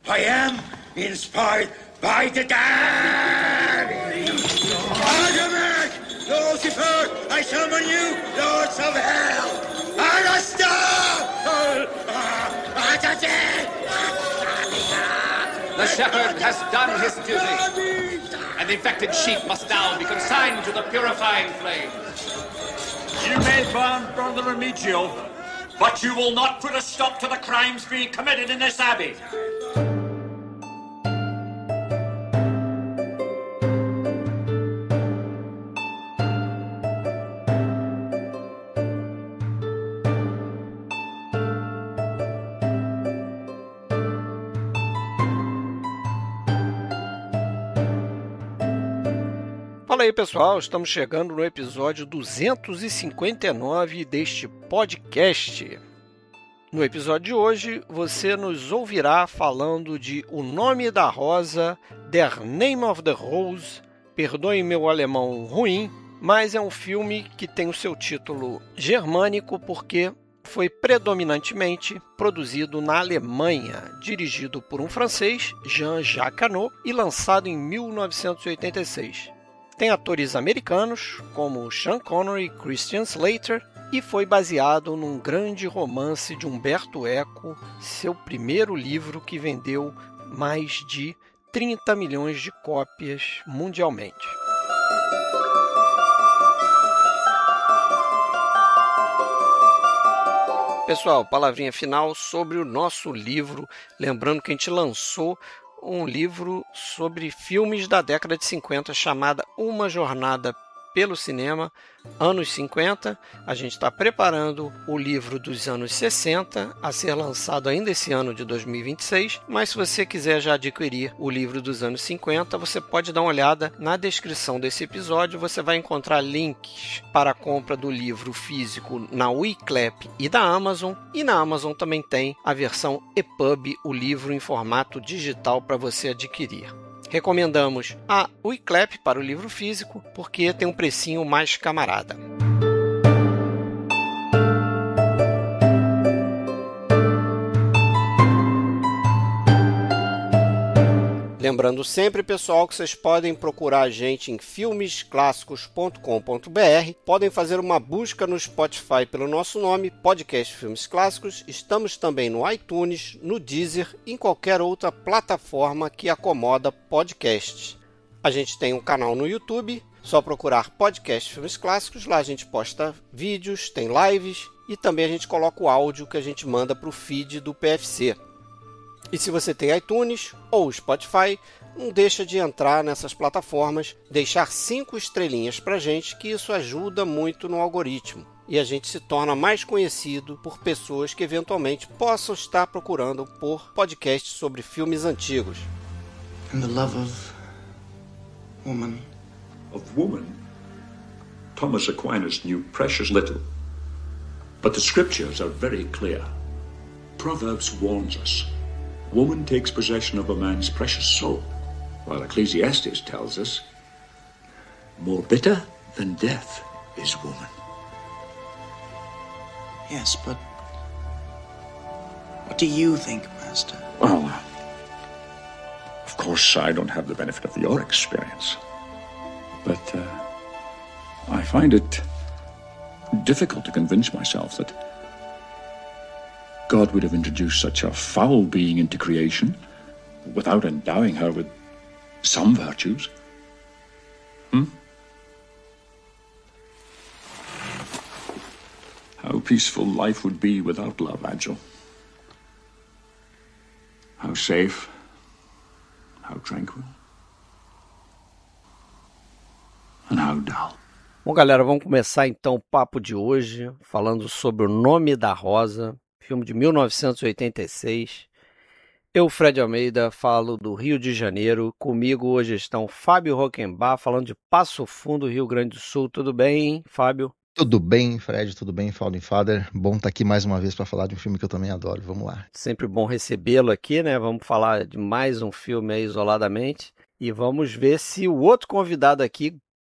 I am inspired by the damned! Artemis! Lucifer! I summon you, lords of hell! The shepherd has done his duty, and the infected sheep must now be consigned to the purifying flame. You may burn Brother Remigio, but you will not put a stop to the crimes being committed in this abbey. Fala aí, pessoal, estamos chegando no episódio 259 deste podcast. No episódio de hoje, você nos ouvirá falando de O Nome da Rosa, Der Name of the Rose, perdoem meu alemão ruim, mas é um filme que tem o seu título germânico porque foi predominantemente produzido na Alemanha, dirigido por um francês, Jean-Jacques Annaud, e lançado em 1986. Tem atores americanos, como Sean Connery e Christian Slater, e foi baseado num grande romance de Umberto Eco, seu primeiro livro que vendeu mais de 30 milhões de cópias mundialmente. Pessoal, palavrinha final sobre o nosso livro, lembrando que a gente lançou um livro sobre filmes da década de 50 chamada Uma Jornada pelo Cinema, anos 50. A gente está preparando o livro dos anos 60 a ser lançado ainda esse ano de 2026, mas se você quiser já adquirir o livro dos anos 50, você pode dar uma olhada na descrição desse episódio, você vai encontrar links para a compra do livro físico na Wiclap e da Amazon, e na Amazon também tem a versão EPUB, o livro em formato digital para você adquirir. Recomendamos a Wiclap para o livro físico, porque tem um precinho mais camarada. Lembrando sempre, pessoal, que vocês podem procurar a gente em filmesclassicos.com.br, podem fazer uma busca no Spotify pelo nosso nome, Podcast Filmes Clássicos. Estamos também no iTunes, no Deezer e em qualquer outra plataforma que acomoda podcasts. A gente tem um canal no YouTube, só procurar Podcast Filmes Clássicos, lá a gente posta vídeos, tem lives e também a gente coloca o áudio que a gente manda para o feed do PFC. E se você tem iTunes ou Spotify, não deixa de entrar nessas plataformas, deixar 5 estrelinhas pra gente, que isso ajuda muito no algoritmo. E a gente se torna mais conhecido por pessoas que eventualmente possam estar procurando por podcasts sobre filmes antigos. And the love of woman. Of woman, Thomas Aquinas knew precious little. But the scriptures are very clear. Proverbs warns us. Woman takes possession of a man's precious soul, while Ecclesiastes tells us, more bitter than death is woman. Yes, but what do you think, Master? Well, of course, I don't have the benefit of your experience, but I find it difficult to convince myself that God would have introduced such a foul being into creation without endowing her with some virtues. How peaceful life would be without love, Angel. How safe, how tranquil, and how dull. Bom, galera, vamos começar então o papo de hoje falando sobre O Nome da Rosa, filme de 1986. Eu, Fred Almeida, falo do Rio de Janeiro. Comigo hoje estão Fábio Rockenbach, falando de Passo Fundo, Rio Grande do Sul. Tudo bem, Fábio? Tudo bem, Fred, tudo bem, Founding Father. Bom estar aqui mais uma vez para falar de um filme que eu também adoro. Vamos lá. Sempre bom recebê-lo aqui, né? Vamos falar de mais um filme aí isoladamente. E vamos ver se o outro convidado aqui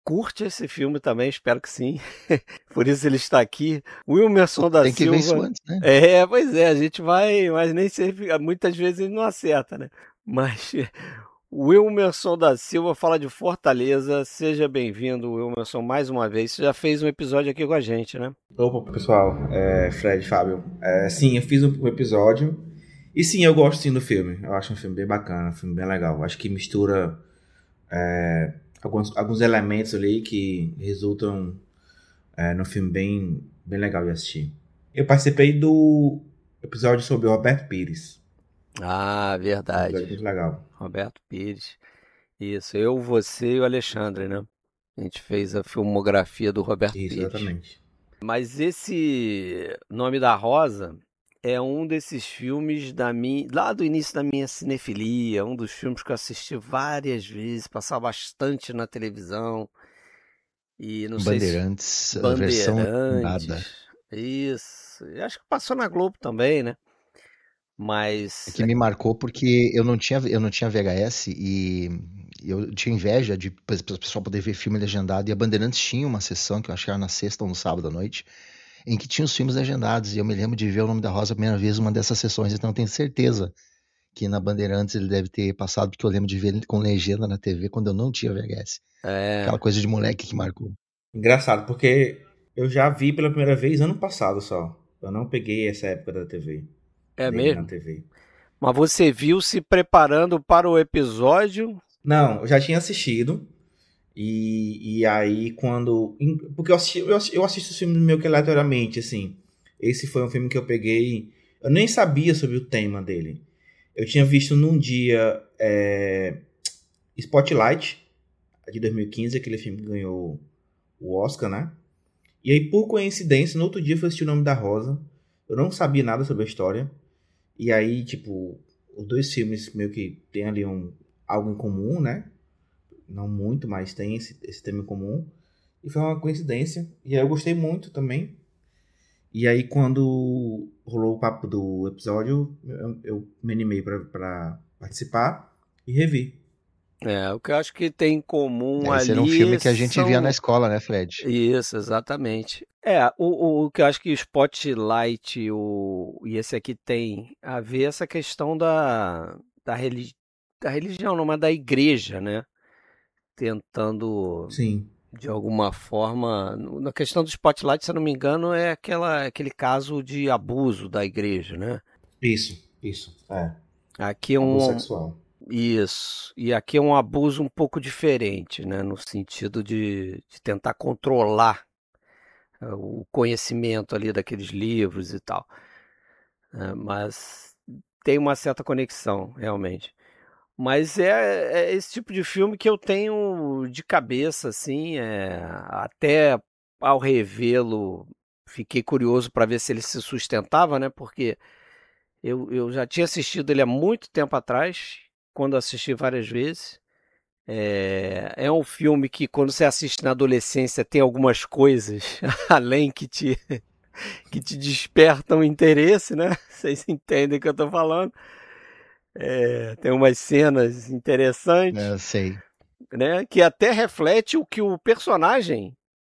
curte esse filme também, espero que sim. Por isso ele está aqui. Wilmerson da Tem que Silva. ver isso antes, né? Pois é, a gente vai, mas nem sempre, muitas vezes ele não acerta, né? Mas Wilmerson da Silva fala de Fortaleza. Seja bem-vindo, Wilmerson, mais uma vez. Você já fez um episódio aqui com a gente, né? Opa, pessoal, Fred, Fábio. Sim, eu fiz um episódio. E sim, eu gosto sim do filme. Eu acho um filme bem bacana, um filme bem legal. Acho que mistura alguns elementos ali que resultam num filme bem legal de assistir. Eu participei do episódio sobre o Roberto Pires. Ah, Um verdade. episódio muito legal. Roberto Pires. Isso, eu, você e o Alexandre, né? A gente fez a filmografia do Roberto Isso, Pires. exatamente. Mas esse Nome da Rosa é um desses filmes lá do início da minha cinefilia, um dos filmes que eu assisti várias vezes, passava bastante na televisão. E não sei Bandeirantes, a versão nada. Bandeirantes. Isso. Eu acho que passou na Globo também, né? Mas É que me marcou porque eu não tinha VHS e eu tinha inveja de o pessoal poder ver filme legendado. E a Bandeirantes tinha uma sessão, que eu acho que era na sexta ou no sábado à noite, em que tinha os filmes legendados. E eu me lembro de ver O Nome da Rosa a primeira vez numa dessas sessões. Então eu tenho certeza que na Bandeirantes ele deve ter passado, porque eu lembro de ver ele com legenda na TV quando eu não tinha VHS. Aquela coisa de moleque que marcou. Engraçado, porque eu já vi pela primeira vez ano passado só. Eu não peguei essa época da TV. É dele mesmo? Na TV. Mas você viu se preparando para o episódio? Não, eu já tinha assistido. E aí quando... Porque eu assisto os filmes meio que aleatoriamente, assim. Esse foi um filme que eu peguei... Eu nem sabia sobre o tema dele. Eu tinha visto num dia Spotlight, de 2015, aquele filme que ganhou o Oscar, né? E aí, por coincidência, no outro dia eu fui assistir O Nome da Rosa. Eu não sabia nada sobre a história. E aí, tipo, os dois filmes meio que tem ali algo em comum, né? Não muito, mas tem esse tema em comum. E foi uma coincidência. E aí eu gostei muito também. E aí, quando rolou o papo do episódio, eu me animei pra participar e revi. O que eu acho que tem em comum ali Esse era um filme que a gente via na escola, né, Fred? Isso, exatamente. O que eu acho que o Spotlight e esse aqui tem a ver essa questão da religião, não, mas da igreja, né? Tentando, Sim. de alguma forma... Na questão do Spotlight, se eu não me engano, é aquele caso de abuso da igreja, né? Isso. Aqui é abuso sexual. Isso. E aqui é um abuso um pouco diferente, né? No sentido de tentar controlar o conhecimento ali daqueles livros e tal. Mas tem uma certa conexão, realmente. Mas é esse tipo de filme que eu tenho de cabeça, assim, até ao revê-lo, fiquei curioso para ver se ele se sustentava, né? Porque eu já tinha assistido ele há muito tempo atrás, quando assisti várias vezes. É um filme que, quando você assiste na adolescência, tem algumas coisas além que te despertam interesse, né? Vocês entendem o que eu tô falando. Tem umas cenas interessantes, Eu sei. né? Que até reflete o que o personagem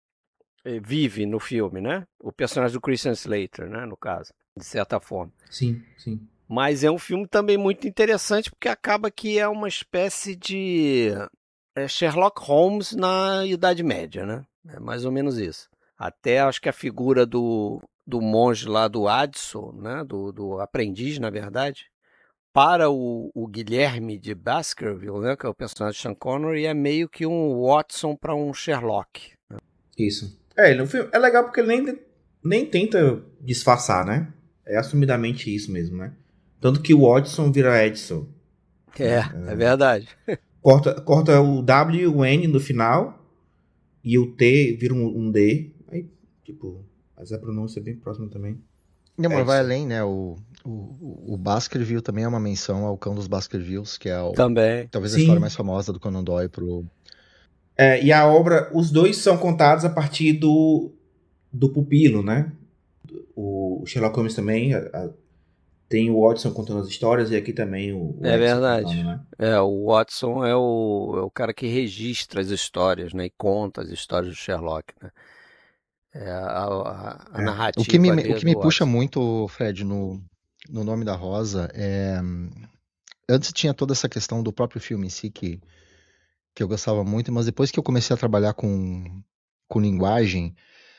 vive no filme, né? O personagem do Christian Slater, né? No caso, de certa forma. Sim. Mas é um filme também muito interessante porque acaba que é uma espécie de Sherlock Holmes na Idade Média, né? É mais ou menos isso. Até acho que a figura do monge lá do Addison, né? Do aprendiz, na verdade, para o Guilherme de Baskerville, né? Que é o personagem de Sean Connery, é meio que um Watson para um Sherlock. Né? Isso. No filme é legal porque ele nem tenta disfarçar, né? É assumidamente isso mesmo, né? Tanto que o Watson vira Edson. É verdade. Corta o W e o N no final. E o T vira um D. Aí, tipo, mas a pronúncia é bem próxima também. Não, mas vai além, né? O Baskerville também é uma menção ao Cão dos Baskervilles, que é também. Talvez a história mais famosa do Conan Doyle pro... E a obra, os dois são contados a partir do pupilo, né? O Sherlock Holmes também tem o Watson contando as histórias e aqui também o É Edson verdade. contando, né? O Watson é o cara que registra as histórias, né? E conta as histórias do Sherlock, né? A É. narrativa O que me, ali o é que me do puxa Watson. muito, Fred, no Nome da Rosa é. Antes tinha toda essa questão do próprio filme em si, que eu gostava muito, mas depois que eu comecei a trabalhar com linguagem,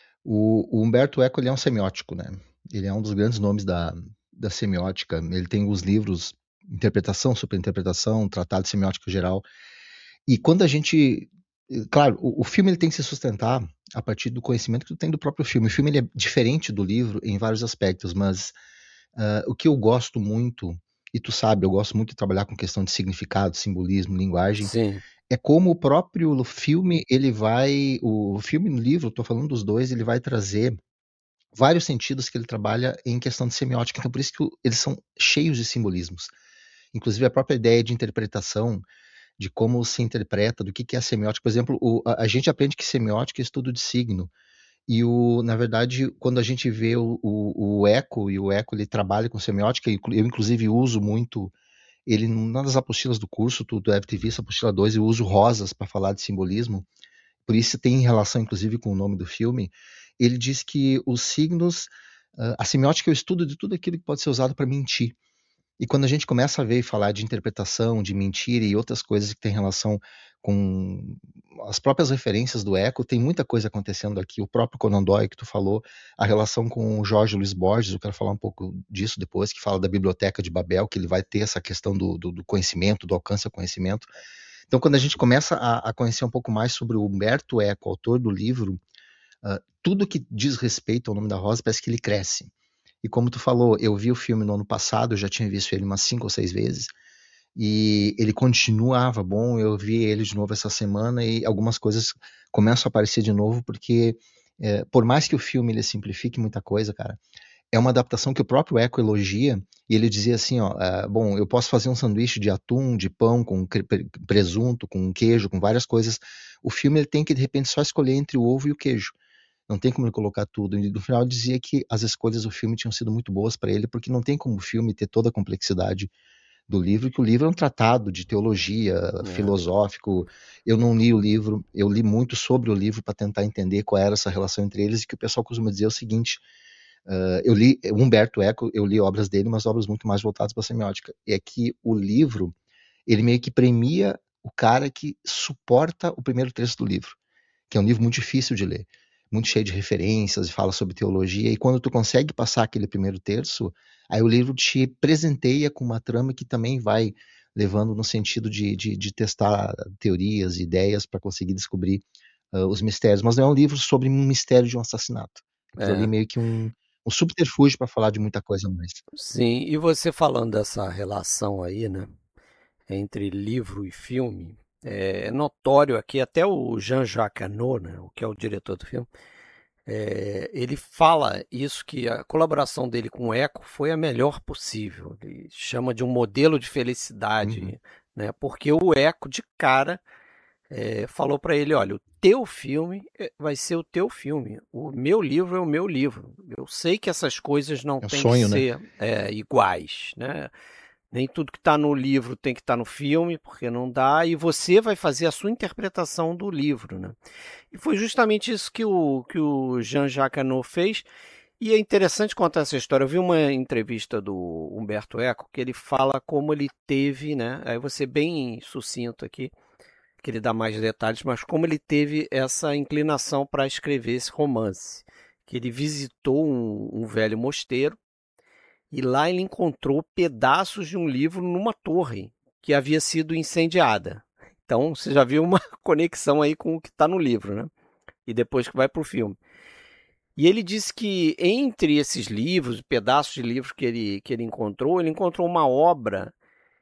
o Humberto Eco ele é um semiótico, né? Ele é um dos grandes nomes da semiótica. Ele tem os livros Interpretação, Superinterpretação, Tratado de Semiótica Geral. E quando a gente. Claro, o filme ele tem que se sustentar a partir do conhecimento que tu tem do próprio filme. O filme ele é diferente do livro em vários aspectos, mas o que eu gosto muito, e tu sabe, eu gosto muito de trabalhar com questão de significado, simbolismo, linguagem, Sim, é como o próprio filme, ele vai. O filme e o livro, estou falando dos dois, ele vai trazer vários sentidos que ele trabalha em questão de semiótica. Então, por isso que eles são cheios de simbolismos. Inclusive, a própria ideia de interpretação, de como se interpreta, do que é a semiótica. Por exemplo, a gente aprende que semiótica é estudo de signo. E, na verdade, quando a gente vê o Eco, e o Eco ele trabalha com semiótica, eu inclusive uso muito ele, numa das apostilas do curso, tu deve ter visto a apostila 2, eu uso rosas para falar de simbolismo, por isso tem relação, inclusive, com o nome do filme. Ele diz que os signos, a semiótica é o estudo de tudo aquilo que pode ser usado para mentir. E quando a gente começa a ver e falar de interpretação, de mentira e outras coisas que têm relação com as próprias referências do Eco, tem muita coisa acontecendo aqui. O próprio Conan Doyle que tu falou, a relação com o Jorge Luiz Borges, eu quero falar um pouco disso depois, que fala da Biblioteca de Babel, que ele vai ter essa questão do conhecimento, do alcance ao conhecimento. Então, quando a gente começa a conhecer um pouco mais sobre o Humberto Eco, autor do livro, tudo que diz respeito ao Nome da Rosa parece que ele cresce. E como tu falou, eu vi o filme no ano passado, eu já tinha visto ele umas 5 ou 6 vezes, e ele continuava bom, eu vi ele de novo essa semana e algumas coisas começam a aparecer de novo, porque por mais que o filme ele simplifique muita coisa, cara, é uma adaptação que o próprio Eco elogia, e ele dizia assim, ó, bom, eu posso fazer um sanduíche de atum, de pão, com presunto, com queijo, com várias coisas. O filme ele tem que, de repente, só escolher entre o ovo e o queijo. Não tem como ele colocar tudo. E no final ele dizia que as escolhas do filme tinham sido muito boas para ele, porque não tem como o filme ter toda a complexidade do livro, que o livro é um tratado de teologia, filosófico. Eu não li o livro, eu li muito sobre o livro para tentar entender qual era essa relação entre eles, e que o pessoal costuma dizer é o seguinte, eu li Humberto Eco, eu li obras dele, mas obras muito mais voltadas para a semiótica. E é que o livro, ele meio que premia o cara que suporta o primeiro trecho do livro, que é um livro muito difícil de ler, muito cheio de referências e fala sobre teologia, e quando tu consegue passar aquele primeiro terço, aí o livro te presenteia com uma trama que também vai levando no sentido de testar teorias, ideias para conseguir descobrir os mistérios, mas não é um livro sobre um mistério de um assassinato. Aquilo ali meio que um subterfúgio para falar de muita coisa mais. sim. E você falando dessa relação aí, né, entre livro e filme, é notório aqui, até o Jean-Jacques Annaud, né, que é o diretor do filme, ele fala isso, que a colaboração dele com o Eco foi a melhor possível. Ele chama de um modelo de felicidade, né, porque o Eco, de cara, falou para ele, olha, o teu filme vai ser o teu filme, o meu livro é o meu livro. Eu sei que essas coisas não têm que ser iguais, né? Nem tudo que está no livro tem que estar no filme, porque não dá, e você vai fazer a sua interpretação do livro, né? E foi justamente isso que o Jean-Jacques Annaud fez, e é interessante contar essa história. Eu vi uma entrevista do Humberto Eco, que ele fala como ele teve, né? Aí eu vou ser bem sucinto aqui, que ele dá mais detalhes, mas como ele teve essa inclinação para escrever esse romance, que ele visitou um velho mosteiro, e lá ele encontrou pedaços de um livro numa torre que havia sido incendiada. Então você já viu uma conexão aí com o que está no livro, né? E depois que vai para o filme. E ele disse que entre esses livros, pedaços de livros que ele encontrou uma obra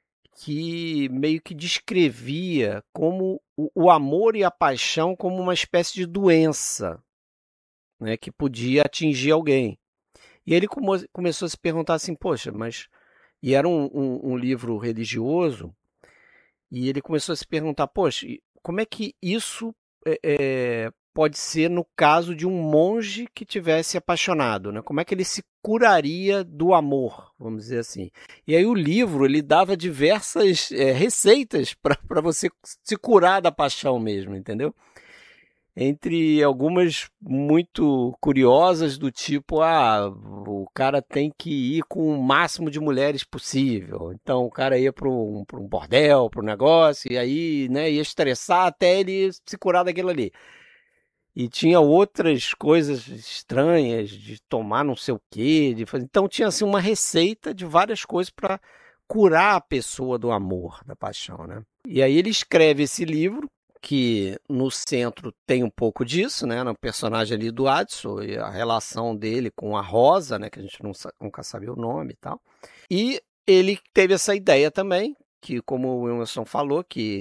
que meio que descrevia como o amor e a paixão como uma espécie de doença, né, que podia atingir alguém. E ele começou a se perguntar assim, poxa, mas... E era um livro religioso, e ele começou a se perguntar, poxa, como é que isso pode ser no caso de um monge que tivesse apaixonado, né? Como é que ele se curaria do amor, vamos dizer assim. E aí o livro, ele dava diversas receitas para você se curar da paixão mesmo, entendeu? Entre algumas muito curiosas, do tipo, o cara tem que ir com o máximo de mulheres possível. Então o cara ia para um bordel, para um negócio, e aí, né, ia estressar até ele se curar daquilo ali. E tinha outras coisas estranhas, de tomar não sei o quê, de fazer. Então tinha assim uma receita de várias coisas para curar a pessoa do amor, da paixão, né? E aí ele escreve esse livro, que no centro tem um pouco disso, né, no personagem ali do Addison, e a relação dele com a Rosa, né, que a gente nunca sabia o nome e tal. E ele teve essa ideia também, que como o Wilson falou,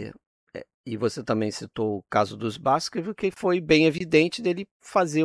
e você também citou o caso dos Baskerville, que foi bem evidente dele fazer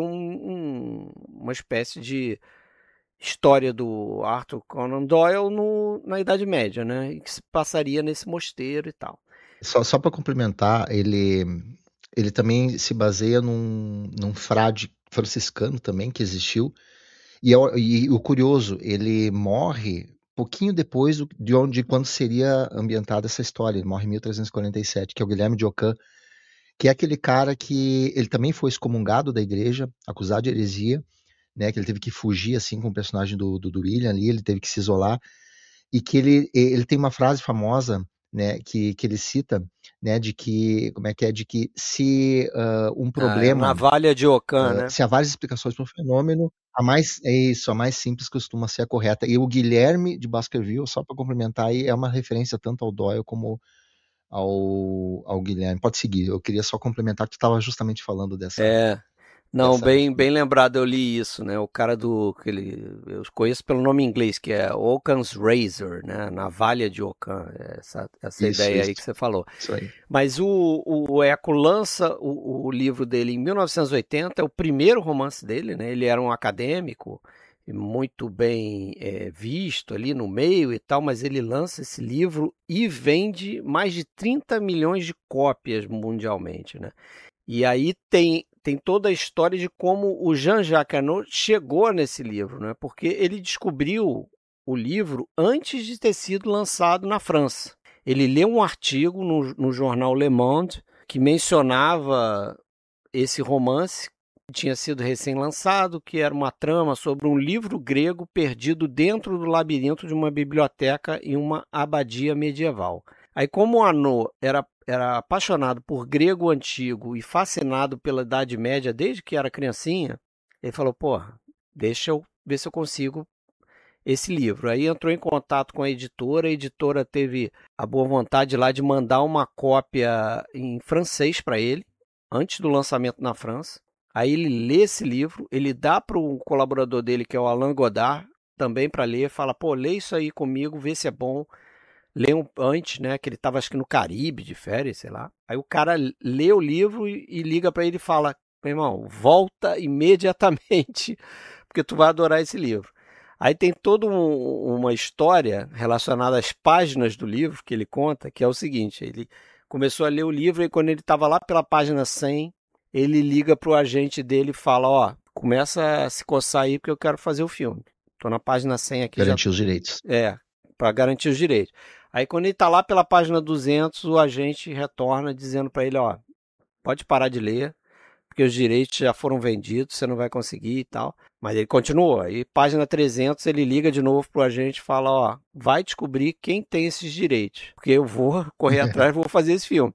uma espécie de história do Arthur Conan Doyle na Idade Média, né, e que se passaria nesse mosteiro e tal. Só para complementar, ele também se baseia num frade franciscano também que existiu. E o curioso, ele morre pouquinho depois de quando seria ambientada essa história. Ele morre em 1347, que é o Guilherme de Ockham, que é aquele cara que ele também foi excomungado da igreja, acusado de heresia, né? Que ele teve que fugir assim com o personagem do William ali, ele teve que se isolar. E que ele tem uma frase famosa, né, que ele cita, né, de que, como é que é, de que se um problema... navalha de Ockham, né? Se há várias explicações para um fenômeno, a mais simples costuma ser a correta. E o Guilherme de Baskerville, só para complementar aí, é uma referência tanto ao Doyle como ao Guilherme. Pode seguir, eu queria só complementar que tu estava justamente falando dessa... Não, bem lembrado, eu li isso, né? O cara eu conheço pelo nome em inglês, que é Occam's Razor, né? Navalha de Ockham, essa ideia aí que você falou. Isso aí. Mas o Eco lança o livro dele em 1980, é o primeiro romance dele, né? Ele era um acadêmico, muito bem visto ali no meio e tal, mas ele lança esse livro e vende mais de 30 milhões de cópias mundialmente, né? E aí tem toda a história de como o Jean-Jacques Annaud chegou nesse livro, né? Porque ele descobriu o livro antes de ter sido lançado na França. Ele leu um artigo no jornal Le Monde que mencionava esse romance, que tinha sido recém-lançado, que era uma trama sobre um livro grego perdido dentro do labirinto de uma biblioteca em uma abadia medieval. Aí, como o Annaud era apaixonado por grego antigo e fascinado pela Idade Média desde que era criancinha, ele falou, deixa eu ver se eu consigo esse livro. Aí entrou em contato com a editora teve a boa vontade lá de mandar uma cópia em francês para ele, antes do lançamento na França. Aí ele lê esse livro, ele dá para um colaborador dele, que é o Alain Godard, também para ler, fala, lê isso aí comigo, vê se é bom. Lê antes, né, que ele estava acho que no Caribe de férias, sei lá. Aí o cara lê o livro e liga para ele e fala, meu irmão, volta imediatamente, porque tu vai adorar esse livro. Aí tem toda uma história relacionada às páginas do livro que ele conta, que é o seguinte, ele começou a ler o livro e quando ele estava lá pela página 100, ele liga para o agente dele e fala, começa a se coçar aí porque eu quero fazer o filme. Estou na página 100 aqui. Garantir os direitos. Para garantir os direitos. Aí quando ele está lá pela página 200, o agente retorna dizendo para ele, pode parar de ler, porque os direitos já foram vendidos, você não vai conseguir e tal. Mas ele continuou. Aí página 300 ele liga de novo pro agente e fala, vai descobrir quem tem esses direitos, porque eu vou correr atrás, vou fazer esse filme.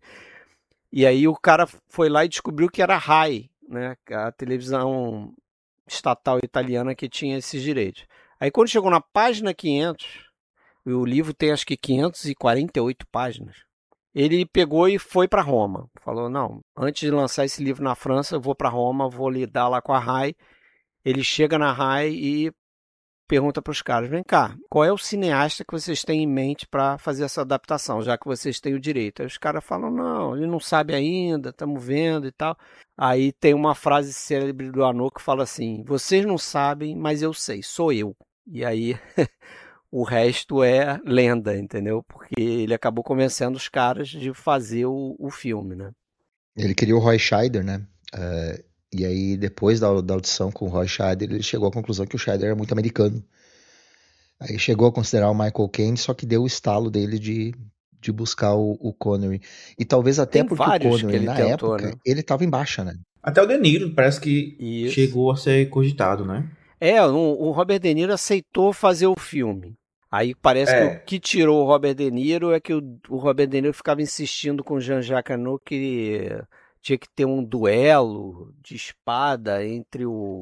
E aí o cara foi lá e descobriu que era a RAI, né, a televisão estatal italiana que tinha esses direitos. Aí quando chegou na página 500, o livro tem acho que 548 páginas. Ele pegou e foi para Roma. Falou, não, antes de lançar esse livro na França, eu vou para Roma, vou lidar lá com a RAI. Ele chega na RAI e pergunta para os caras, vem cá, qual é o cineasta que vocês têm em mente para fazer essa adaptação, já que vocês têm o direito? Aí os caras falam, não, ele não sabe ainda, estamos vendo e tal. Aí tem uma frase célebre do Annaud que fala assim, vocês não sabem, mas eu sei, sou eu. E aí... o resto é lenda, entendeu? Porque ele acabou convencendo os caras de fazer o filme, né? Ele queria o Roy Scheider, né? E aí, depois da audição com o Roy Scheider, ele chegou à conclusão que o Scheider era muito americano. Aí chegou a considerar o Michael Caine, só que deu o estalo dele de buscar o Connery. E talvez até Tem porque o vários que Connery, ele na tentou, época, né? ele tava em baixa, né? Até o De Niro parece que Isso. chegou a ser cogitado, né? O Robert De Niro aceitou fazer o filme. Aí parece que o que tirou o Robert De Niro é que o Robert De Niro ficava insistindo com o Jean-Jacques Hano que tinha que ter um duelo de espada entre o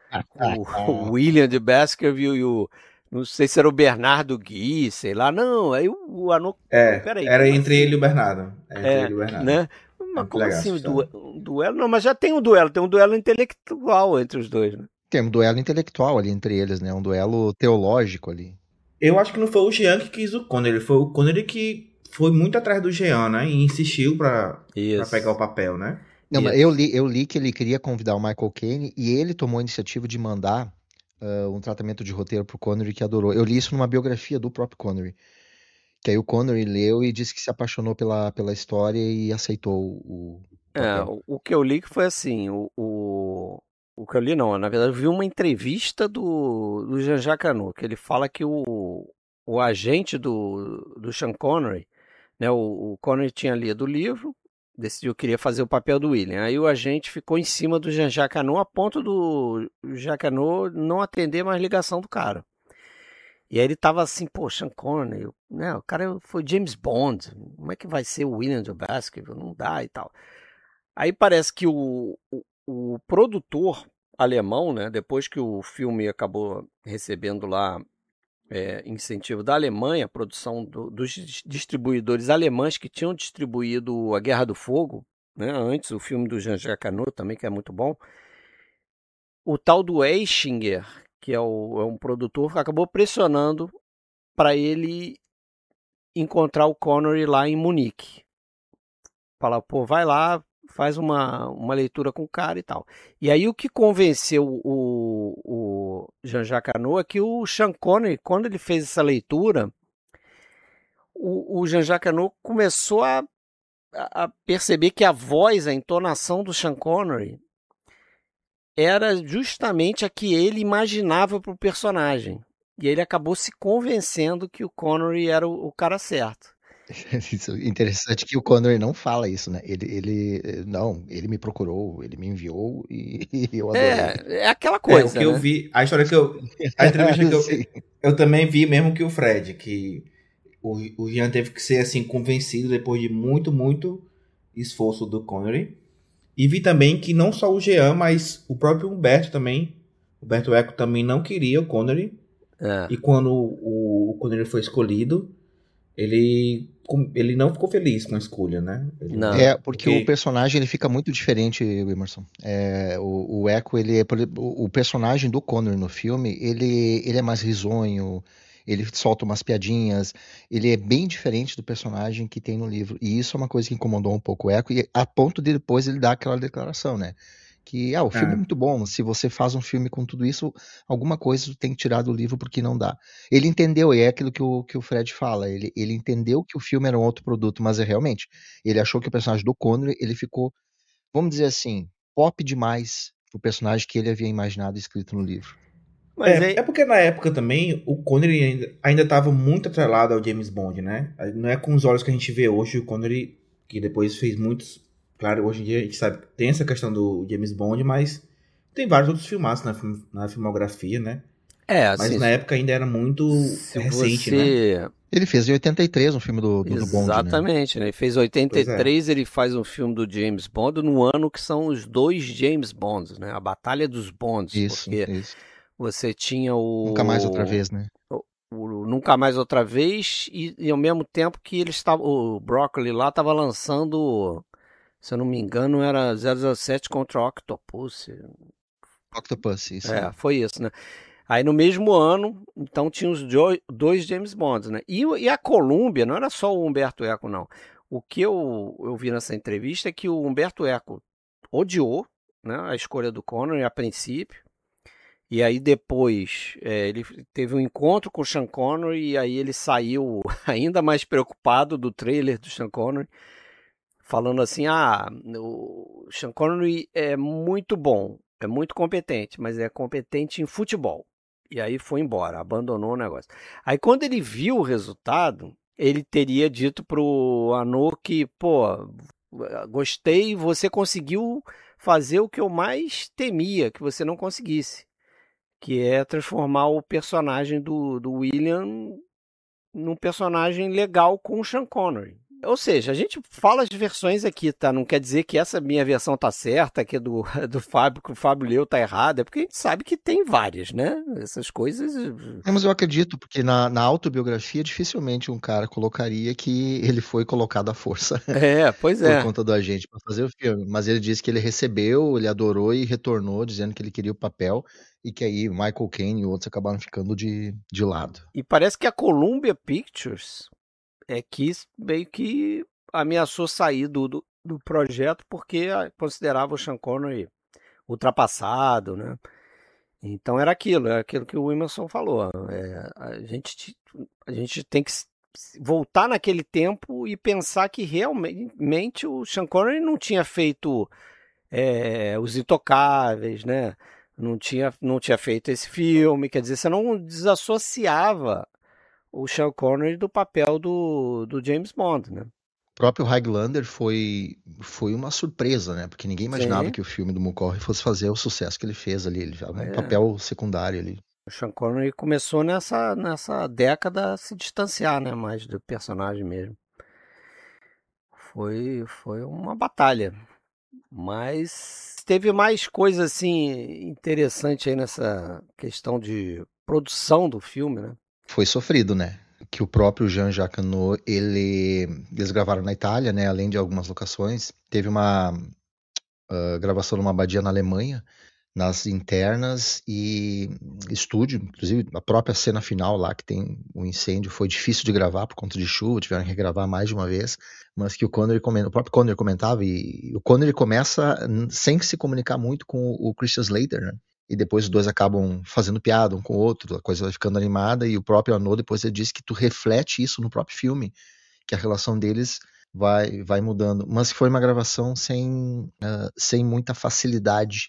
William de Baskerville e o... Não sei se era o Bernardo Gui, sei lá. Não, aí o Hano... Peraí, era como entre assim? ele e o Bernardo. Ele e o Bernardo. Né? Mas Muito como legal assim essa história. um duelo? Não, mas já tem um duelo. Tem um duelo intelectual entre os dois, né? Tem um duelo intelectual ali entre eles, né? Um duelo teológico ali. Eu acho que não foi o Jean que quis o Connery, foi o Connery que foi muito atrás do Jean, né? E insistiu pra pegar o papel, né? Não, mas eu li que ele queria convidar o Michael Caine e ele tomou a iniciativa de mandar um tratamento de roteiro pro Connery que adorou. Eu li isso numa biografia do próprio Connery. Que aí o Connery leu e disse que se apaixonou pela história e aceitou o papel. O que eu li que foi assim, o que eu li não, na verdade eu vi uma entrevista do Jean-Jacques Hano, que ele fala que o agente do Sean Connery, né, o Connery tinha lido o livro, decidiu que queria fazer o papel do William, aí o agente ficou em cima do Jean-Jacques Hano a ponto do Jacques Hano não atender mais ligação do cara. E aí ele tava assim, pô, Sean Connery, né, o cara foi James Bond, como é que vai ser o William de Baskerville? Não dá e tal. Aí parece que o produtor alemão, né, depois que o filme acabou recebendo lá incentivo da Alemanha, a produção dos distribuidores alemães que tinham distribuído A Guerra do Fogo, né, antes o filme do Jean-Jacques Hano também, que é muito bom, o tal do Eichinger, que é um produtor, acabou pressionando para ele encontrar o Connery lá em Munique. Falar, pô, vai lá, faz uma leitura com o cara e tal. E aí o que convenceu o Jean-Jacques Hano é que o Sean Connery, quando ele fez essa leitura, o Jean-Jacques Hano começou a perceber que a voz, a entonação do Sean Connery era justamente a que ele imaginava para o personagem. E ele acabou se convencendo que o Connery era o cara certo. Isso é interessante que o Connery não fala isso, né? Ele me procurou, ele me enviou e eu adorei. É aquela coisa, o que eu vi, a história que a entrevista que eu também vi mesmo que o Fred, que o Jean teve que ser assim convencido depois de muito, muito esforço do Connery. E vi também que não só o Jean, mas o próprio Humberto Eco também não queria o Connery. E quando o Connery foi escolhido, ele não ficou feliz com a escolha, né? Porque o personagem ele fica muito diferente, Emerson. O Eco, o personagem do Connery no filme, ele é mais risonho, ele solta umas piadinhas, ele é bem diferente do personagem que tem no livro. E isso é uma coisa que incomodou um pouco o Eco, e a ponto de depois ele dar aquela declaração, né? Que o filme é muito bom, se você faz um filme com tudo isso, alguma coisa tem que tirar do livro porque não dá. Ele entendeu, e é aquilo que o Fred fala, ele entendeu que o filme era um outro produto, mas realmente, ele achou que o personagem do Connery, ele ficou, vamos dizer assim, pop demais pro personagem que ele havia imaginado e escrito no livro. É porque na época também o Connery ainda estava muito atrelado ao James Bond, né? Não é com os olhos que a gente vê hoje o Connery, que depois fez muitos... Claro, hoje em dia a gente sabe que tem essa questão do James Bond, mas tem vários outros filmaços na filmografia, né? Mas assim, na época ainda era muito recente, né? Ele fez em 83 um filme do Bond, Exatamente, né? Ele fez em 83, ele faz um filme do James Bond no ano que são os dois James Bonds, né? A Batalha dos Bonds. Isso. Você tinha o... Nunca Mais Outra Vez, né? O Nunca Mais Outra Vez e ao mesmo tempo que ele estava... O Broccoli lá estava lançando... Se eu não me engano, era 007 contra Octopus. Octopus, isso. Foi isso, né? Aí no mesmo ano, então tinha os dois James Bonds, né? E a Columbia, não era só o Humberto Eco, não. O que eu vi nessa entrevista é que o Humberto Eco odiou, né, a escolha do Connery a princípio. E aí depois ele teve um encontro com o Sean Connery e aí ele saiu ainda mais preocupado do trailer do Sean Connery. falando assim, o Sean Connery é muito bom, é muito competente, mas é competente em futebol. E aí foi embora, abandonou o negócio. Aí quando ele viu o resultado, ele teria dito pro Arnaud que, pô, gostei, você conseguiu fazer o que eu mais temia que você não conseguisse, que é transformar o personagem do William num personagem legal com o Sean Connery. Ou seja, a gente fala as versões aqui, tá? Não quer dizer que essa minha versão tá certa, que do Fábio, que o Fábio leu tá errada, é porque a gente sabe que tem várias, né? Essas coisas. Mas eu acredito, porque na autobiografia dificilmente um cara colocaria que ele foi colocado à força Pois por é. conta do agente para fazer o filme. Mas ele disse que ele recebeu, ele adorou e retornou, dizendo que ele queria o papel e que aí Michael Caine e outros acabaram ficando de lado. E parece que a Columbia Pictures quis meio que ameaçou sair do projeto porque considerava o Sean Connery ultrapassado, né? Então era aquilo que o Emerson falou. A gente tem que voltar naquele tempo e pensar que realmente o Sean Connery não tinha feito Os Intocáveis, né? Não tinha feito esse filme, quer dizer, você não desassociava o Sean Connery do papel do James Bond, né? O próprio Highlander foi uma surpresa, né? Porque ninguém imaginava Sim. que o filme do McCoy fosse fazer o sucesso que ele fez ali. Ele era um papel secundário ali. O Sean Connery começou nessa década a se distanciar, né? Mais do personagem mesmo. Foi uma batalha. Mas teve mais coisa assim interessante aí nessa questão de produção do filme, né? Foi sofrido, né? Que o próprio Jean-Jacques Annaud, eles gravaram na Itália, né? Além de algumas locações. Teve uma gravação numa abadia na Alemanha, nas internas e estúdio. Inclusive, a própria cena final lá, que tem o incêndio, foi difícil de gravar por conta de chuva, tiveram que regravar mais de uma vez. Mas que o próprio Connery comentava, e o Connery começa sem se comunicar muito com o Christian Slater, né? E depois os dois acabam fazendo piada um com o outro, a coisa vai ficando animada, e o próprio Arnaud depois ele disse que tu reflete isso no próprio filme, que a relação deles vai mudando. Mas foi uma gravação sem muita facilidade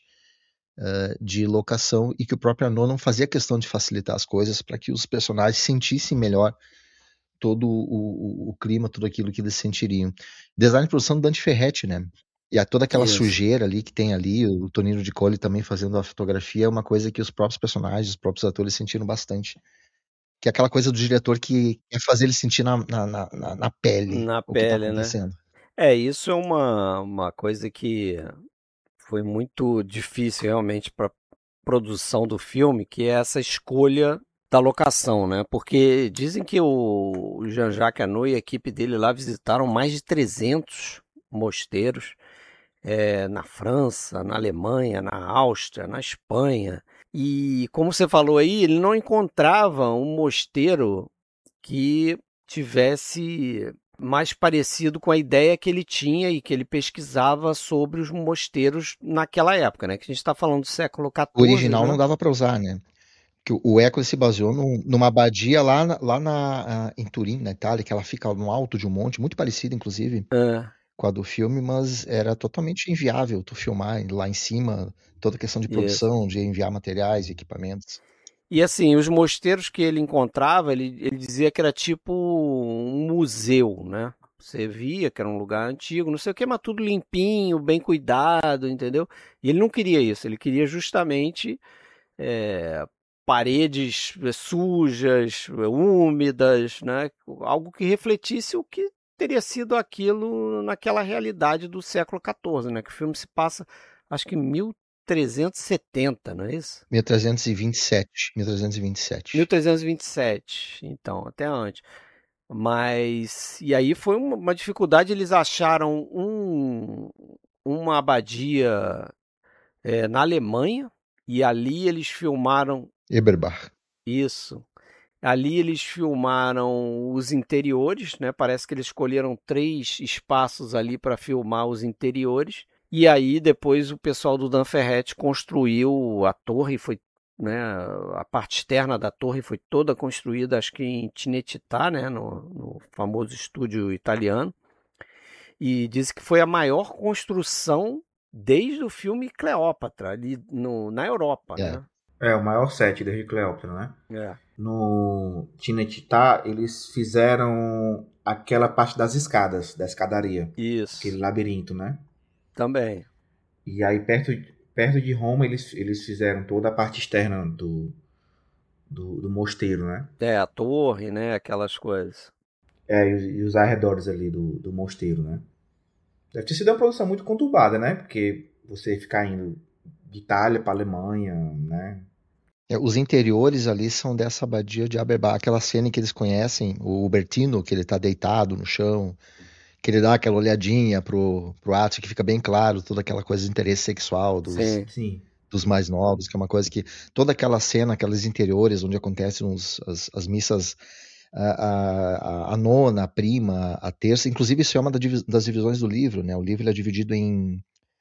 de locação, e que o próprio Arnaud não fazia questão de facilitar as coisas para que os personagens sentissem melhor todo o clima, tudo aquilo que eles sentiriam. Design de produção do Dante Ferretti, né? E toda aquela sujeira ali que tem ali, o Tonino de Colli também fazendo a fotografia, é uma coisa que os próprios personagens, os próprios atores sentiram bastante. Que é aquela coisa do diretor que quer fazer ele sentir na pele o que tá acontecendo. Né? Isso é uma coisa que foi muito difícil realmente para produção do filme, que é essa escolha da locação, né? Porque dizem que o Jean-Jacques Annaud e a equipe dele lá visitaram mais de 300 mosteiros na França, na Alemanha, na Áustria, na Espanha. E como você falou aí, ele não encontrava um mosteiro que tivesse mais parecido com a ideia que ele tinha e que ele pesquisava sobre os mosteiros naquela época, né? Que a gente está falando do século XIV. O original, né? não dava para usar, né? Que o Eco se baseou numa abadia lá em Turim, na Itália, que ela fica no alto de um monte, muito parecida, inclusive, com a do filme, mas era totalmente inviável tu filmar lá em cima, toda a questão de produção, de enviar materiais e equipamentos. E assim, os mosteiros que ele encontrava, ele dizia que era tipo um museu, né? Você via que era um lugar antigo, não sei o que, mas tudo limpinho, bem cuidado, entendeu? E ele não queria isso, ele queria justamente paredes sujas, úmidas, né? Algo que refletisse o que teria sido aquilo naquela realidade do século XIV, né? Que o filme se passa, acho que 1370, não é isso? 1327. 1327, então, até antes. Mas, e aí foi uma dificuldade, eles acharam uma abadia na Alemanha, e ali eles filmaram... Eberbach. Isso. Ali eles filmaram os interiores, né? Parece que eles escolheram 3 espaços ali para filmar os interiores. E aí depois o pessoal do Dan Ferretti construiu a torre, né, a parte externa da torre foi toda construída, acho que em Cinecittà, né, no famoso estúdio italiano. E diz que foi a maior construção desde o filme Cleópatra, ali na Europa, né? É, o maior set desde Cleópatra, né? É. No Tinetitá, eles fizeram aquela parte das escadas, da escadaria. Isso. Aquele labirinto, né? Também. E aí, perto de Roma, eles fizeram toda a parte externa do mosteiro, né? É, a torre, né? Aquelas coisas. É, e os arredores ali do mosteiro, né? Deve ter sido uma produção muito conturbada, né? Porque você ficar indo de Itália para Alemanha, né? Os interiores ali são dessa abadia de Aberbach, aquela cena em que eles conhecem o Bertino, que ele tá deitado no chão, que ele dá aquela olhadinha pro Atos, que fica bem claro toda aquela coisa de interesse sexual dos mais novos, que é uma coisa que toda aquela cena, aqueles interiores onde acontecem as missas, a nona, a prima, a terça, inclusive isso é uma das divisões do livro, né? O livro ele é dividido em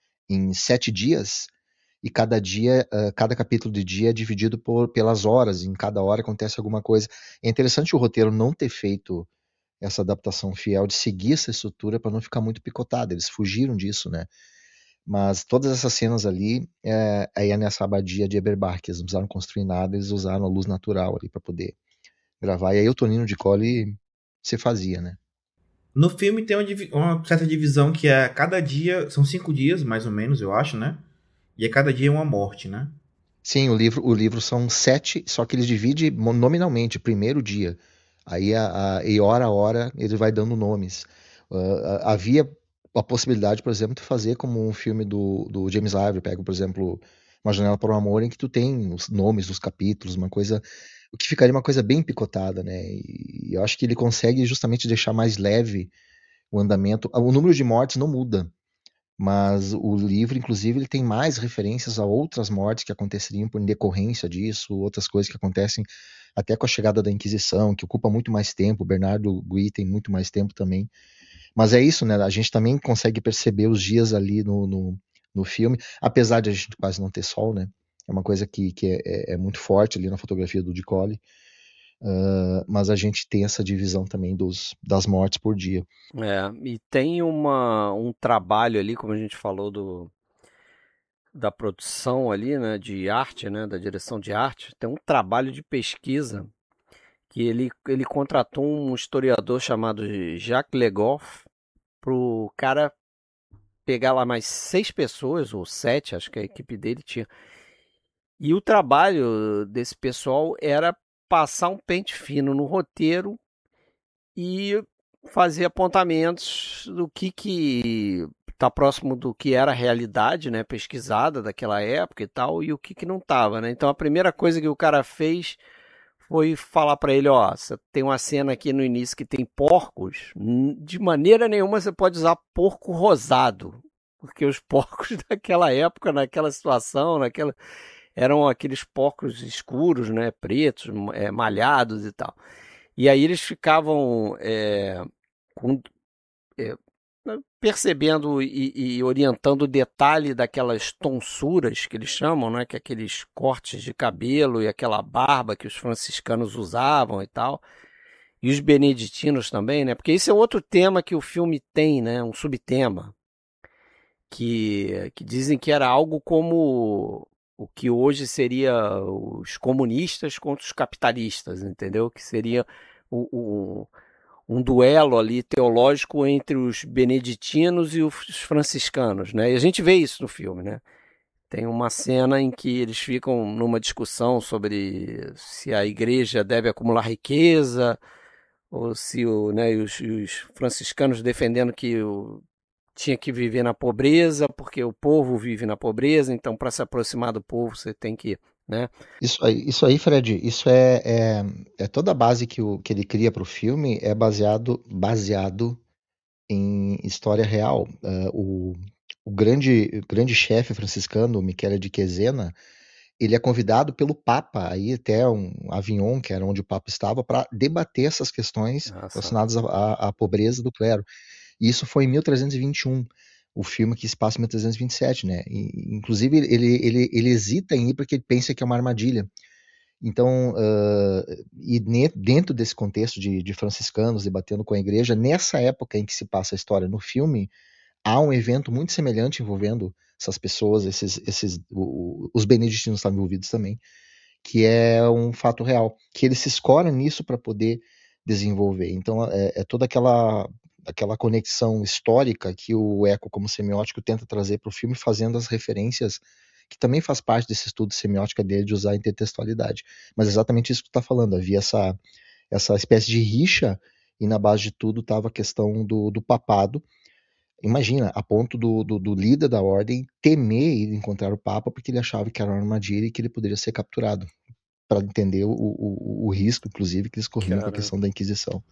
7 dias, e cada capítulo de dia é dividido pelas horas, em cada hora acontece alguma coisa. É interessante o roteiro não ter feito essa adaptação fiel, de seguir essa estrutura para não ficar muito picotado, eles fugiram disso, né? Mas todas essas cenas ali, aí é nessa abadia de Eberbach, eles não precisaram construir nada, eles usaram a luz natural ali para poder gravar, e aí o Tonino de Colli se fazia, né? No filme tem uma certa divisão que é cada dia, são 5 dias, mais ou menos, eu acho, né? E a cada dia é uma morte, né? Sim, o livro são 7, só que ele divide nominalmente, primeiro dia. Aí, e hora a hora, ele vai dando nomes. Havia a possibilidade, por exemplo, de fazer como um filme do James Ivory, pega, por exemplo, Uma Janela para o Amor, em que tu tem os nomes dos capítulos, uma coisa, o que ficaria uma coisa bem picotada, né? E eu acho que ele consegue justamente deixar mais leve o andamento. O número de mortes não muda, mas o livro, inclusive, ele tem mais referências a outras mortes que aconteceriam por decorrência disso, outras coisas que acontecem até com a chegada da Inquisição, que ocupa muito mais tempo. O Bernardo Gui tem muito mais tempo também. Mas é isso, né? A gente também consegue perceber os dias ali no filme, apesar de a gente quase não ter sol, né? É uma coisa que é muito forte ali na fotografia do Di Colli. Mas a gente tem essa divisão também das mortes por dia. E tem um trabalho ali, como a gente falou da produção ali, né, de arte, né, da direção de arte, tem um trabalho de pesquisa que ele contratou um historiador chamado Jacques Legoff para o cara pegar lá mais 6 pessoas, ou 7, acho que a equipe dele tinha. E o trabalho desse pessoal era passar um pente fino no roteiro e fazer apontamentos do que está próximo do que era a realidade, né, pesquisada daquela época e tal, e o que não estava, né? Então a primeira coisa que o cara fez foi falar para ele, ó, você tem uma cena aqui no início que tem porcos, de maneira nenhuma você pode usar porco rosado, porque os porcos daquela época, naquela situação, eram aqueles porcos escuros, né, pretos, malhados e tal. E aí eles ficavam percebendo e orientando o detalhe daquelas tonsuras que eles chamam, né, que é aqueles cortes de cabelo e aquela barba que os franciscanos usavam e tal. E os beneditinos também, né? Porque esse é outro tema que o filme tem, né, um subtema, que dizem que era algo como o que hoje seria os comunistas contra os capitalistas, entendeu? Que seria um duelo ali teológico entre os beneditinos e os franciscanos, né? E a gente vê isso no filme, né? Tem uma cena em que eles ficam numa discussão sobre se a igreja deve acumular riqueza ou se os franciscanos defendendo que tinha que viver na pobreza, porque o povo vive na pobreza, então para se aproximar do povo você tem que, né? Isso aí, Fred, isso é toda a base que ele cria para o filme é baseado em história real. O grande chefe franciscano, Michele de Cesena, ele é convidado pelo Papa aí até Avignon, que era onde o Papa estava, para debater essas questões relacionadas à pobreza do clero. E isso foi em 1321, o filme que se passa em 1327, né? E, inclusive, ele hesita em ir porque ele pensa que é uma armadilha. Então, dentro desse contexto de franciscanos debatendo com a igreja, nessa época em que se passa a história no filme, há um evento muito semelhante envolvendo essas pessoas, os beneditinos estavam envolvidos também, que é um fato real, que eles se escoram nisso para poder desenvolver. Então, é toda aquela conexão histórica que o Eco, como semiótico, tenta trazer para o filme, fazendo as referências, que também faz parte desse estudo de semiótica dele, de usar a intertextualidade. Mas é exatamente isso que tu está falando, havia essa espécie de rixa, e na base de tudo estava a questão do papado. Imagina, a ponto do líder da ordem temer ir encontrar o Papa, porque ele achava que era uma armadilha e que ele poderia ser capturado, para entender o risco, inclusive, que eles corriam com a questão da Inquisição.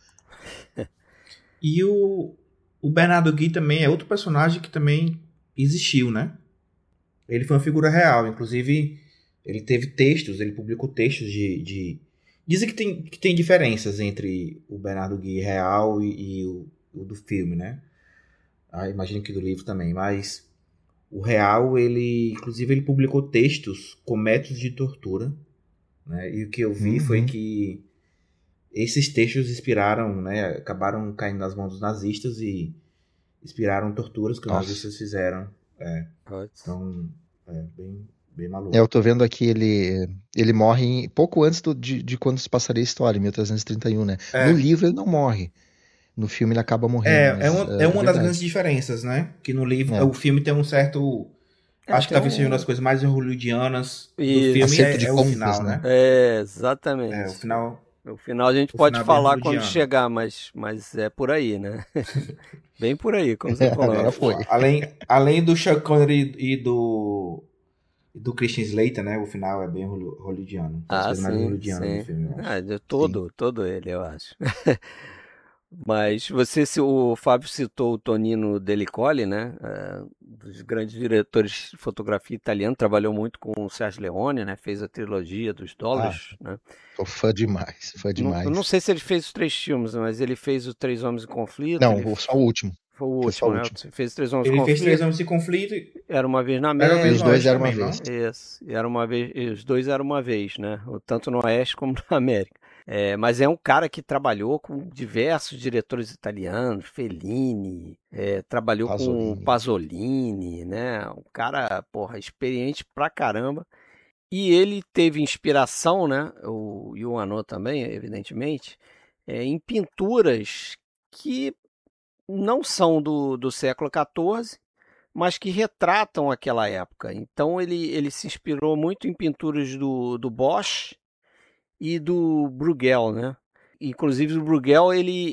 E o Bernardo Gui também é outro personagem que também existiu, né? Ele foi uma figura real, inclusive ele teve textos, ele publicou textos de... Dizem que tem diferenças entre o Bernardo Gui real e o do filme, né? Imagino que do livro também, mas o real, inclusive ele publicou textos com métodos de tortura, né? E o que eu vi foi que esses textos inspiraram, né, acabaram caindo nas mãos dos nazistas e inspiraram torturas que os nazistas fizeram. Então, bem maluco. Eu tô vendo aqui, ele morre pouco antes de quando se passaria a história, em 1331, né? No livro ele não morre. No filme ele acaba morrendo. É uma das grandes diferenças, né? Que no livro, o filme tem um certo... acho que talvez seja uma das coisas mais hollywoodianas do filme, é o final, né? Exatamente. O final... O final a gente pode falar quando chegar, mas é por aí, né? Bem por aí, como você falou. Foi. Além do Sean Connery e do Christian Slater, né? O final é bem hollywoodiano. Sim, no filme, eu acho. Todo ele, eu acho. Mas o Fábio citou o Tonino Delicoli, né? Dos grandes diretores de fotografia italiano, trabalhou muito com o Sergio Leone, né? Fez a trilogia dos Dólares, né? Sou fã demais. Eu não sei se ele fez os 3 filmes, mas ele fez o Três Homens em Conflito. Não, só o último. Foi o último, né? Fez Três Homens em Ele Conflito. fez Três Homens em Conflito. Era uma vez na América. E os dois eram uma vez. Isso. Era uma vez. E os dois eram uma vez, né? Tanto no Oeste como na América. Mas é um cara que trabalhou com diversos diretores italianos, Fellini, trabalhou com Pasolini, né? Um cara, experiente pra caramba. E ele teve inspiração, né? O Yuano também, evidentemente, em pinturas que não são do século XIV, mas que retratam aquela época. Então ele se inspirou muito em pinturas do Bosch e do Bruegel, né? Inclusive o Bruegel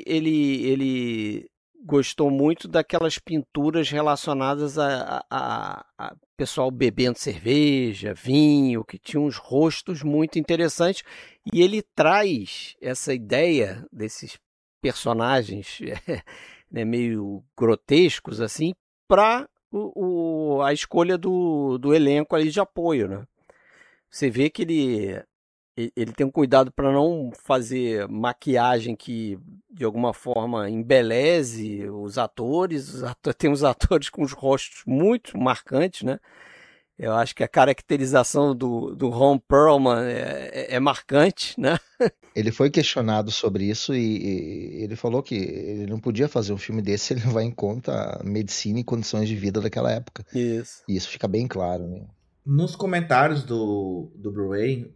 ele gostou muito daquelas pinturas relacionadas a pessoal bebendo cerveja, vinho, que tinha uns rostos muito interessantes, e ele traz essa ideia desses personagens né, meio grotescos assim para a escolha do elenco ali de apoio, né? Você vê que ele tem um cuidado para não fazer maquiagem que, de alguma forma, embeleze os atores. Tem uns atores com os rostos muito marcantes, né? Eu acho que a caracterização do Ron Perlman é marcante, né? Ele foi questionado sobre isso e ele falou que ele não podia fazer um filme desse se ele levar em conta a medicina e condições de vida daquela época. Isso. E isso fica bem claro, né? Nos comentários do Blu-ray,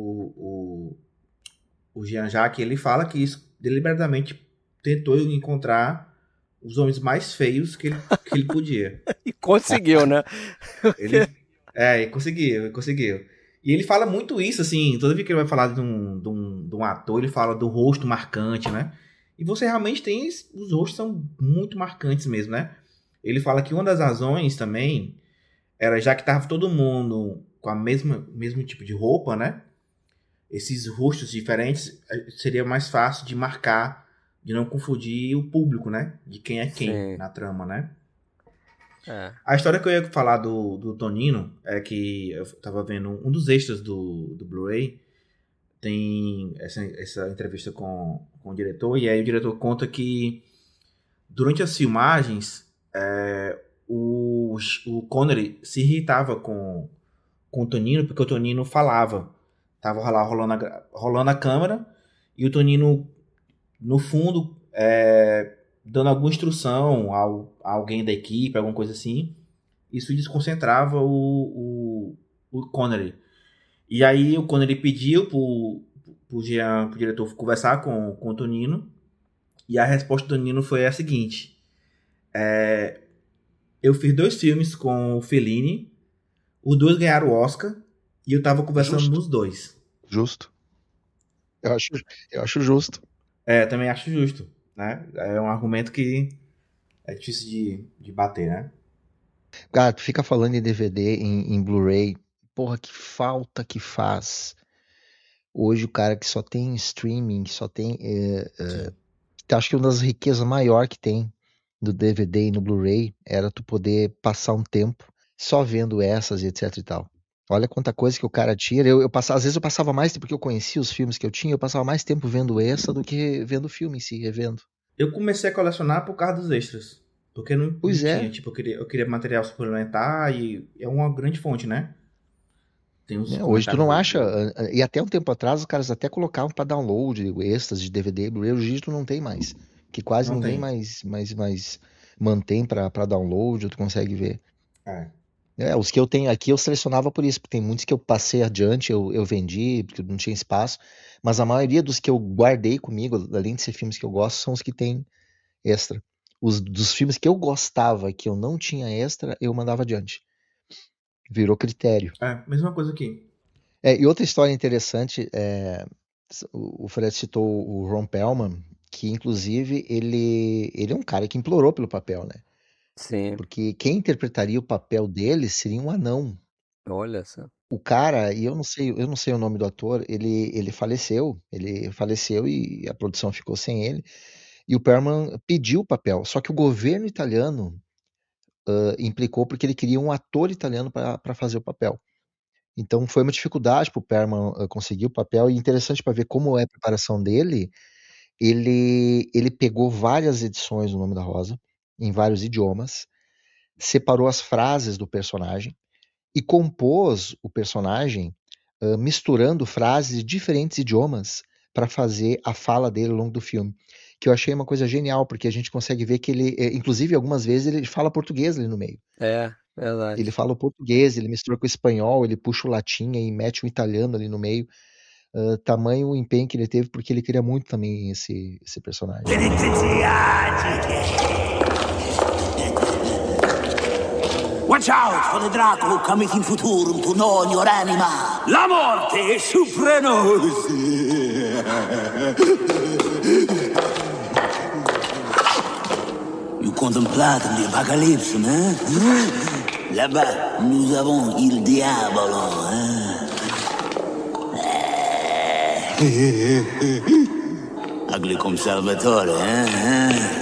o Jean-Jacques, ele fala que isso deliberadamente tentou encontrar os homens mais feios que ele podia. E conseguiu, né? Ele conseguiu. E ele fala muito isso, assim, toda vez que ele vai falar de um ator, ele fala do rosto marcante, né? E você realmente tem, os rostos são muito marcantes mesmo, né? Ele fala que uma das razões também era, já que tava todo mundo com a mesmo tipo de roupa, né? Esses rostos diferentes seria mais fácil de marcar, de não confundir o público, né? De quem é quem Sim. na trama, né? A história que eu ia falar do Tonino é que eu tava vendo um dos extras do Blu-ray, tem essa entrevista com o diretor, e aí o diretor conta que durante as filmagens o Connery se irritava com o Tonino, porque o Tonino falava Tava lá rolando a câmera e o Tonino no fundo dando alguma instrução a alguém da equipe, alguma coisa assim. Isso desconcentrava o Connery. E aí o Connery pediu pro diretor conversar com o Tonino. E a resposta do Tonino foi a seguinte. Eu fiz 2 filmes com o Fellini. Os 2 ganharam o Oscar. E eu tava conversando nos 2. Justo. Eu acho justo. Também acho justo, né? É um argumento que é difícil de bater, né? Cara, tu fica falando em DVD, em Blu-ray. Porra, que falta que faz. Hoje o cara que só tem streaming, que só tem... acho que uma das riquezas maiores que tem no DVD e no Blu-ray era tu poder passar um tempo só vendo essas e etc e tal. Olha quanta coisa que o cara tira. Às vezes eu passava mais tempo, porque eu conhecia os filmes que eu tinha, eu passava mais tempo vendo essa do que vendo o filme em si, revendo. Eu comecei a colecionar por causa dos extras. Porque não tinha. Tipo, eu queria material suplementar e é uma grande fonte, né? Tem uns hoje tu não acha. E até um tempo atrás os caras até colocavam pra download extras de DVD, Blu-ray. Hoje tu não tem mais. Que quase Não ninguém tem. mais mantém pra download, ou tu consegue ver. Os que eu tenho aqui eu selecionava por isso, porque tem muitos que eu passei adiante, eu vendi, porque não tinha espaço, mas a maioria dos que eu guardei comigo, além de ser filmes que eu gosto, são os que tem extra. Dos filmes que eu gostava, que eu não tinha extra, eu mandava adiante. Virou critério. Mesma coisa aqui. E outra história interessante, o Fred citou o Ron Perlman, que inclusive ele é um cara que implorou pelo papel, né? Sim. Porque quem interpretaria o papel dele seria um anão. Olha só. O cara, e eu não sei o nome do ator, ele faleceu e a produção ficou sem ele. E o Perlman pediu o papel, só que o governo italiano implicou porque ele queria um ator italiano para fazer o papel. Então foi uma dificuldade para o Perlman conseguir o papel, e interessante para ver como é a preparação dele. Ele pegou várias edições do Nome da Rosa, em vários idiomas, separou as frases do personagem e compôs o personagem misturando frases de diferentes idiomas para fazer a fala dele ao longo do filme. Que eu achei uma coisa genial, porque a gente consegue ver que ele, inclusive algumas vezes, ele fala português ali no meio. Verdade. Ele fala o português, ele mistura com o espanhol, ele puxa o latim e mete o italiano ali no meio. Tamanho o empenho que ele teve, porque ele queria muito também esse personagem. Watch out for the Draco who cometh in futurum to gnaw on your anima. La morte suprenos. You contemplate l'apocalypse, hein? Là-bas, nous avons il diavolo, hein? Ugly come Salvatore, hein?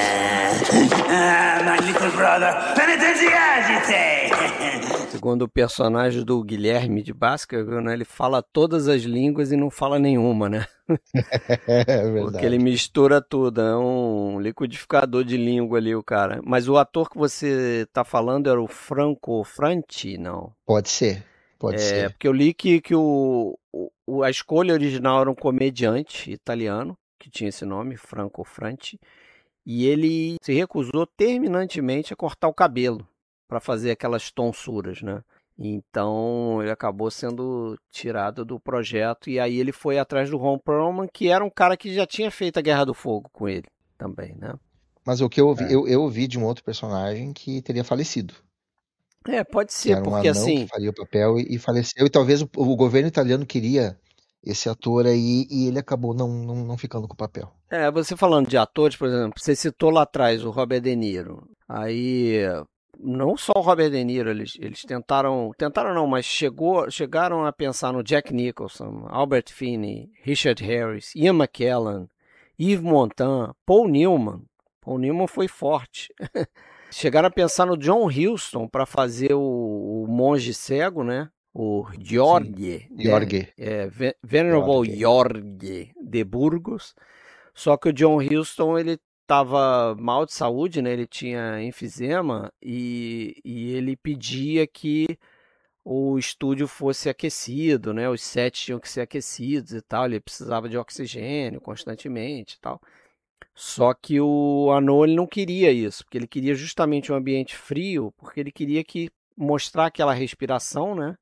My little brother, penitenziagite! Segundo o personagem do Guilherme de Baskerville, né, ele fala todas as línguas e não fala nenhuma, né? É verdade. Porque ele mistura tudo, é um liquidificador de língua ali o cara. Mas o ator que você tá falando era o Franco Franchi, não? Pode ser. Porque eu li que a escolha original era um comediante italiano, que tinha esse nome, Franco Franchi, e ele se recusou terminantemente a cortar o cabelo para fazer aquelas tonsuras, né? Então ele acabou sendo tirado do projeto, e aí ele foi atrás do Ron Perlman, que era um cara que já tinha feito a Guerra do Fogo com ele também, né? Mas o que eu ouvi, eu ouvi de um outro personagem que teria falecido. Pode Que ser, era um porque anão assim... que faria o papel e faleceu. E talvez o governo italiano queria esse ator aí e ele acabou não ficando com o papel. Você falando de atores, por exemplo, você citou lá atrás o Robert De Niro. Aí, não só o Robert De Niro, eles tentaram não, mas chegaram a pensar no Jack Nicholson, Albert Finney, Richard Harris, Ian McKellen, Yves Montand, Paul Newman. Paul Newman foi forte. Chegaram a pensar no John Huston para fazer o monge cego, né? O Jorge. Venerable Jorge de Burgos. Só que o John Huston, ele estava mal de saúde, né? Ele tinha enfisema e ele pedia que o estúdio fosse aquecido, né? Os sets tinham que ser aquecidos e tal, ele precisava de oxigênio constantemente e tal. Só que o Arnaud ele não queria isso, porque ele queria justamente um ambiente frio, porque ele queria mostrar aquela respiração, né?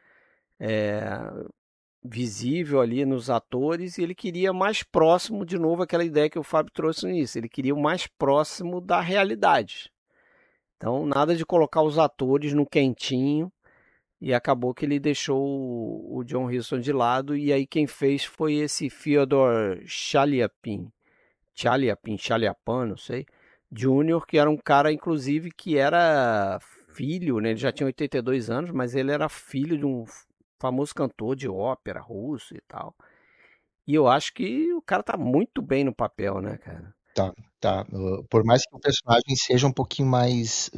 Visível ali nos atores, e ele queria mais próximo, de novo, aquela ideia que o Fábio trouxe no início, ele queria o mais próximo da realidade. Então, nada de colocar os atores no quentinho, e acabou que ele deixou o John Huston de lado, e aí quem fez foi esse Fyodor Chaliapin, não sei, Júnior, que era um cara, inclusive, que era filho, né? Ele já tinha 82 anos, mas ele era filho de um famoso cantor de ópera russo e tal. E eu acho que o cara tá muito bem no papel, né, cara? Tá. Por mais que o personagem seja um pouquinho mais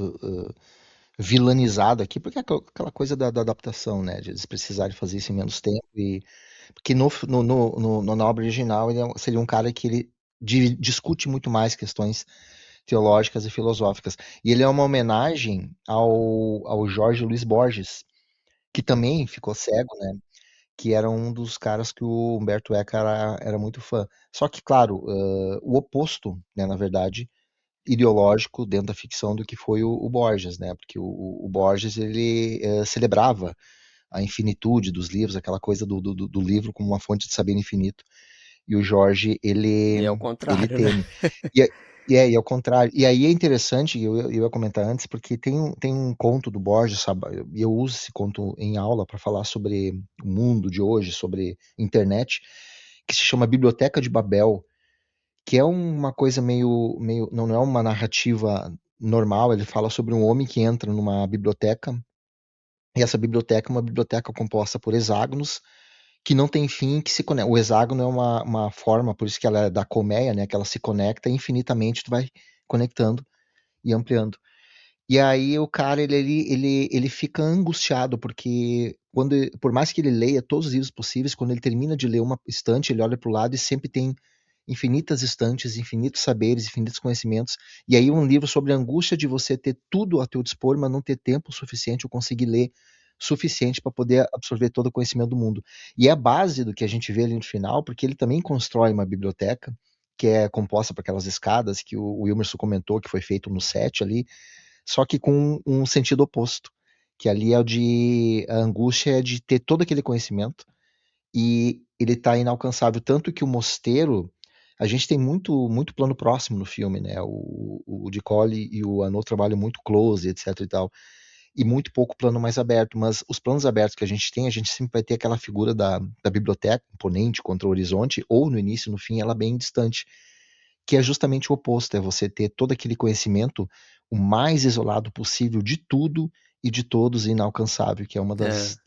vilanizado aqui, porque é aquela coisa da adaptação, né? De eles precisarem fazer isso em menos tempo. Porque na obra original ele seria um cara que ele discute muito mais questões teológicas e filosóficas. E ele é uma homenagem ao Jorge Luiz Borges, que também ficou cego, né? Que era um dos caras que o Humberto Eco era muito fã. Só que, claro, o oposto, né, na verdade, ideológico dentro da ficção do que foi o Borges, né? Porque o Borges, ele celebrava a infinitude dos livros, aquela coisa do livro como uma fonte de saber infinito. E o Jorge, ele E é o contrário, ele teme. né? E ao contrário. E aí é interessante, eu ia comentar antes, porque tem um conto do Borges, sabe? E eu uso esse conto em aula para falar sobre o mundo de hoje, sobre internet, que se chama Biblioteca de Babel, que é uma coisa meio não é uma narrativa normal, ele fala sobre um homem que entra numa biblioteca, e essa biblioteca é uma biblioteca composta por hexágonos, que não tem fim, que se conecta. O hexágono é uma forma, por isso que ela é da colmeia, né? Que ela se conecta infinitamente, tu vai conectando e ampliando. E aí o cara, ele fica angustiado, porque por mais que ele leia todos os livros possíveis, quando ele termina de ler uma estante, ele olha para o lado e sempre tem infinitas estantes, infinitos saberes, infinitos conhecimentos. E aí um livro sobre a angústia de você ter tudo a teu dispor, mas não ter tempo suficiente ou conseguir ler suficiente para poder absorver todo o conhecimento do mundo. E é a base do que a gente vê ali no final, porque ele também constrói uma biblioteca que é composta por aquelas escadas que o Wilmerson comentou, que foi feito no set ali, só que com um sentido oposto, que ali é a angústia é de ter todo aquele conhecimento e ele está inalcançável, tanto que o mosteiro, a gente tem muito plano próximo no filme, né? O Dicoli e o Arnaud trabalham muito close, etc e tal, e muito pouco plano mais aberto, mas os planos abertos que a gente tem, a gente sempre vai ter aquela figura da biblioteca imponente contra o horizonte, ou no início, no fim, ela bem distante, que é justamente o oposto, é você ter todo aquele conhecimento o mais isolado possível de tudo e de todos inalcançável, que é uma das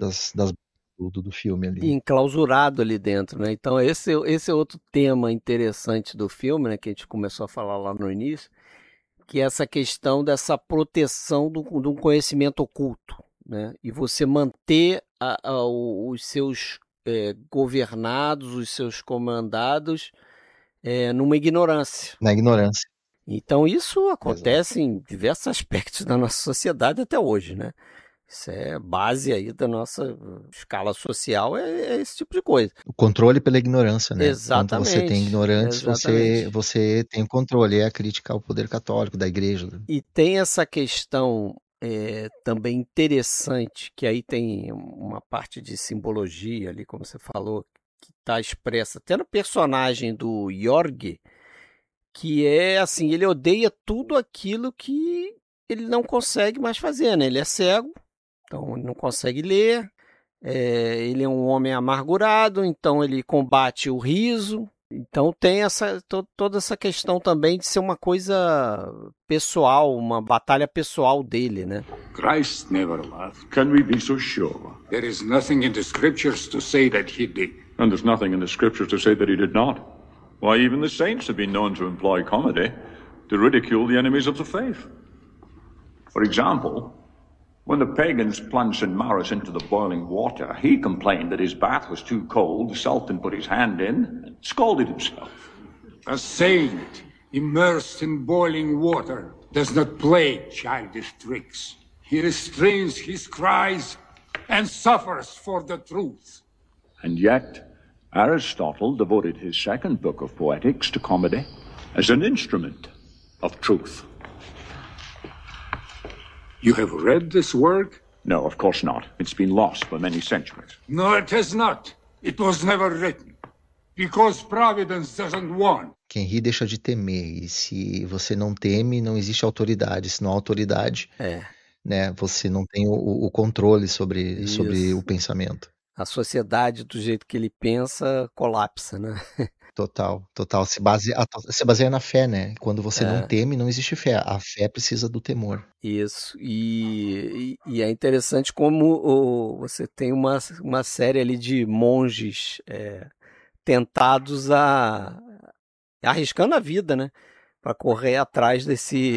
do filme ali. Enclausurado ali dentro, né? Então esse é outro tema interessante do filme, né? Que a gente começou a falar lá no início, que é essa questão dessa proteção de um conhecimento oculto, né? E você manter os seus governados, os seus comandados numa ignorância. Na ignorância. Então isso acontece em diversos aspectos da nossa sociedade até hoje, né? Isso é base aí da nossa escala social, é esse tipo de coisa. O controle pela ignorância, né? Exatamente. Quando você tem ignorantes, você tem o controle, é a crítica ao poder católico, da igreja. E tem essa questão também interessante, que aí tem uma parte de simbologia ali, como você falou, que está expressa até no personagem do Jorge, que é assim, ele odeia tudo aquilo que ele não consegue mais fazer, né? Ele é cego, então ele não consegue ler, ele é um homem amargurado, então ele combate o riso. Então tem toda essa questão também de ser uma coisa pessoal, uma batalha pessoal dele, né? Christ never laughed. Can we be so sure? There is nothing in the scriptures to say that he did. And there's nothing in the scriptures to say that he did not. Why, even the saints have been known to employ comedy to ridicule the enemies of the faith. For example, when the pagans plunged St. Maurus into the boiling water, he complained that his bath was too cold. The Sultan put his hand in and scalded himself. A saint immersed in boiling water does not play childish tricks. He restrains his cries and suffers for the truth. And yet, Aristotle devoted his second book of Poetics to comedy as an instrument of truth. You have read this work? No, of course not. It's been lost for many centuries. No, it has not. It was never written. Because Providence doesn't want. Quem ri deixa de temer. E se você não teme, não existe autoridade. Se não há autoridade, né, você não tem o controle sobre o pensamento. A sociedade, do jeito que ele pensa, colapsa, né? Total. Se baseia na fé, né? Quando você não teme, não existe fé. A fé precisa do temor. Isso. E é interessante como você tem uma série ali de monges tentados arriscando a vida, né? Para correr atrás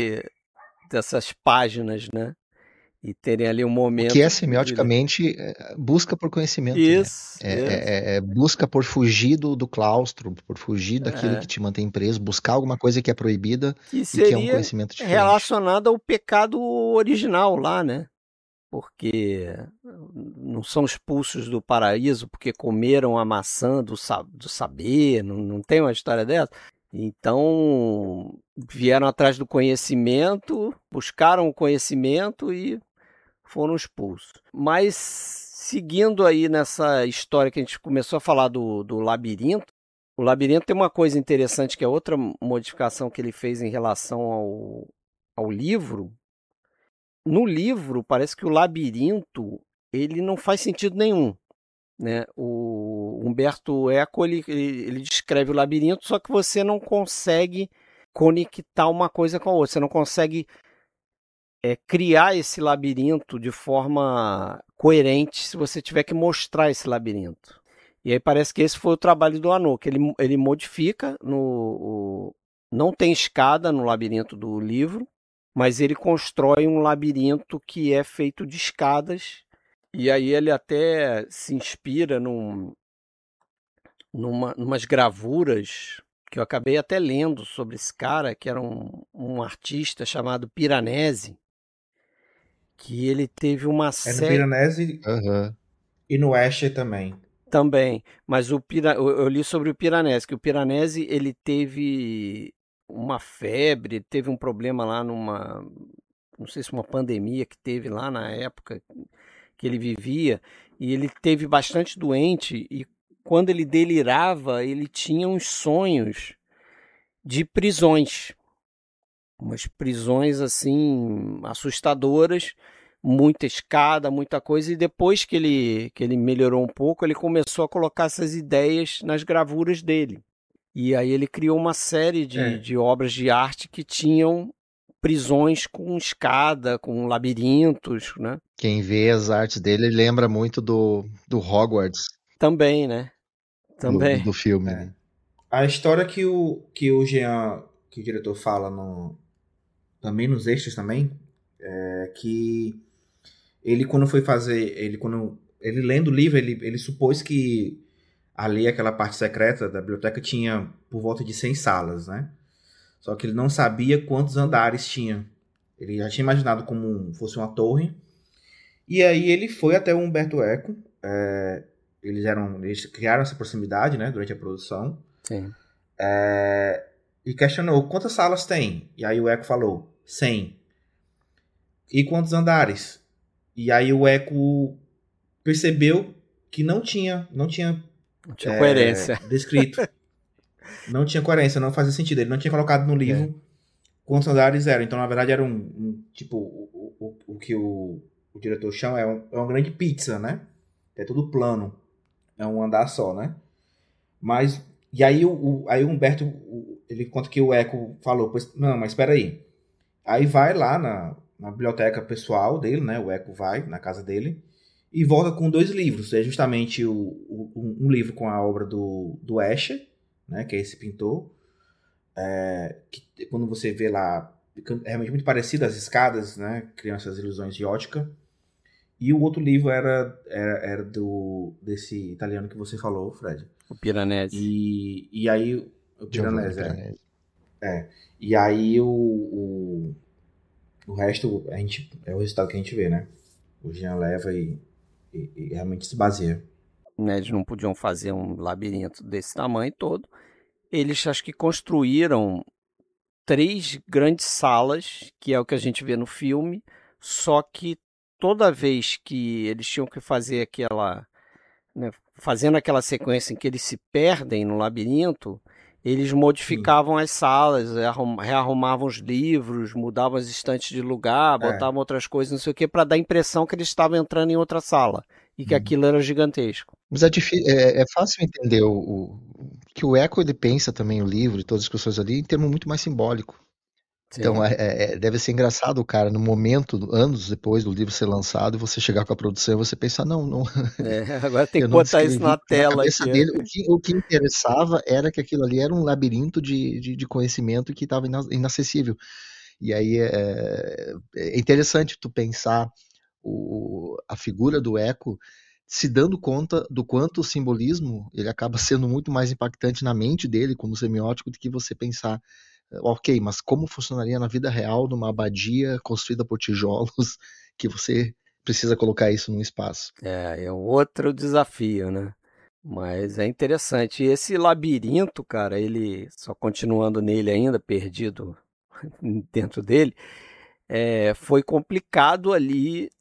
dessas páginas, né? E terem ali um momento... Que é semioticamente busca por conhecimento. Isso. Né? Busca por fugir do claustro, por fugir daquilo que te mantém preso, buscar alguma coisa que é proibida que e que é um conhecimento diferente. Relacionado ao pecado original lá, né? Porque não são expulsos do paraíso porque comeram a maçã do saber, não tem uma história dessa. Então, vieram atrás do conhecimento, buscaram o conhecimento e foram expulsos. Mas, seguindo aí nessa história que a gente começou a falar do labirinto, o labirinto tem uma coisa interessante, que é outra modificação que ele fez em relação ao livro. No livro, parece que o labirinto ele não faz sentido nenhum. Né? O Umberto Eco ele descreve o labirinto, só que você não consegue conectar uma coisa com a outra. Você não consegue criar esse labirinto de forma coerente se você tiver que mostrar esse labirinto. E aí parece que esse foi o trabalho do Arnaud, que ele modifica. Não tem escada no labirinto do livro, mas ele constrói um labirinto que é feito de escadas. E aí ele até se inspira numas gravuras que eu acabei até lendo sobre esse cara, que era um artista chamado Piranesi, que ele teve uma série... no Piranesi e no Escher também. Também, mas eu li sobre o Piranesi, que o Piranesi ele teve uma febre, teve um problema lá não sei se uma pandemia que teve lá na época que ele vivia, e ele teve bastante doente, e quando ele delirava, ele tinha uns sonhos de prisões. Umas prisões, assim, assustadoras, muita escada, muita coisa, e depois que ele melhorou um pouco, ele começou a colocar essas ideias nas gravuras dele. E aí ele criou uma série de obras de arte que tinham prisões com escada, com labirintos, né? Quem vê as artes dele lembra muito do Hogwarts. Também, né? Também. Do filme. Né? A história que o Jean, que o diretor fala também nos extras também, é que ele quando foi fazer, ele lendo o livro, ele supôs que ali aquela parte secreta da biblioteca tinha por volta de 100 salas, né? Só que ele não sabia quantos andares tinha. Ele já tinha imaginado como fosse uma torre. E aí ele foi até o Umberto Eco. Eles criaram essa proximidade, né, durante a produção. Sim. E questionou quantas salas tem. E aí o Eco falou 100. E quantos andares? E aí o Eco percebeu que não tinha coerência descrito. Não tinha coerência, não fazia sentido. Ele não tinha colocado no livro quantos andares eram. Então, na verdade, era tipo, o que o diretor chama é uma grande pizza, né? É tudo plano. É um andar só, né? Mas, e aí o Humberto, ele conta que o Eco falou, não, mas espera aí. Aí vai lá na biblioteca pessoal dele, né? O Eco vai na casa dele e volta com 2 livros. É justamente um livro com a obra do Escher, né, que é esse pintor, que quando você vê lá, é realmente muito parecido às escadas, né, criando essas ilusões de ótica. E o outro livro era desse italiano que você falou, Fred. O Piranesi. E aí o Piranesi, E aí o resto é o resultado que a gente vê, né? O Jean leva e e realmente se baseia. Né, eles não podiam fazer um labirinto desse tamanho todo. Eles acho que construíram 3 grandes salas, que é o que a gente vê no filme, só que toda vez que eles tinham que fazer aquela, né, fazendo aquela sequência em que eles se perdem no labirinto, eles modificavam as salas, rearrumavam os livros, mudavam as estantes de lugar, botavam outras coisas, não sei o que, para dar a impressão que eles estavam entrando em outra sala e que aquilo era gigantesco. Mas é fácil entender que o Eco ele pensa também o livro e todas as questões ali em termo muito mais simbólico. Sim. Então deve ser engraçado o cara, no momento, anos depois do livro ser lançado, você chegar com a produção e você pensar, não. Agora tem que eu não botar isso descrevi, na porque tela cabeça aqui. dele, o que interessava era que aquilo ali era um labirinto de conhecimento que estava inacessível. E aí é interessante tu pensar a figura do Eco se dando conta do quanto o simbolismo ele acaba sendo muito mais impactante na mente dele como semiótico do que você pensar, ok, mas como funcionaria na vida real numa abadia construída por tijolos que você precisa colocar isso num espaço. É outro desafio, né? Mas é interessante. E esse labirinto, cara, ele, só continuando nele ainda, perdido dentro dele, foi complicado ali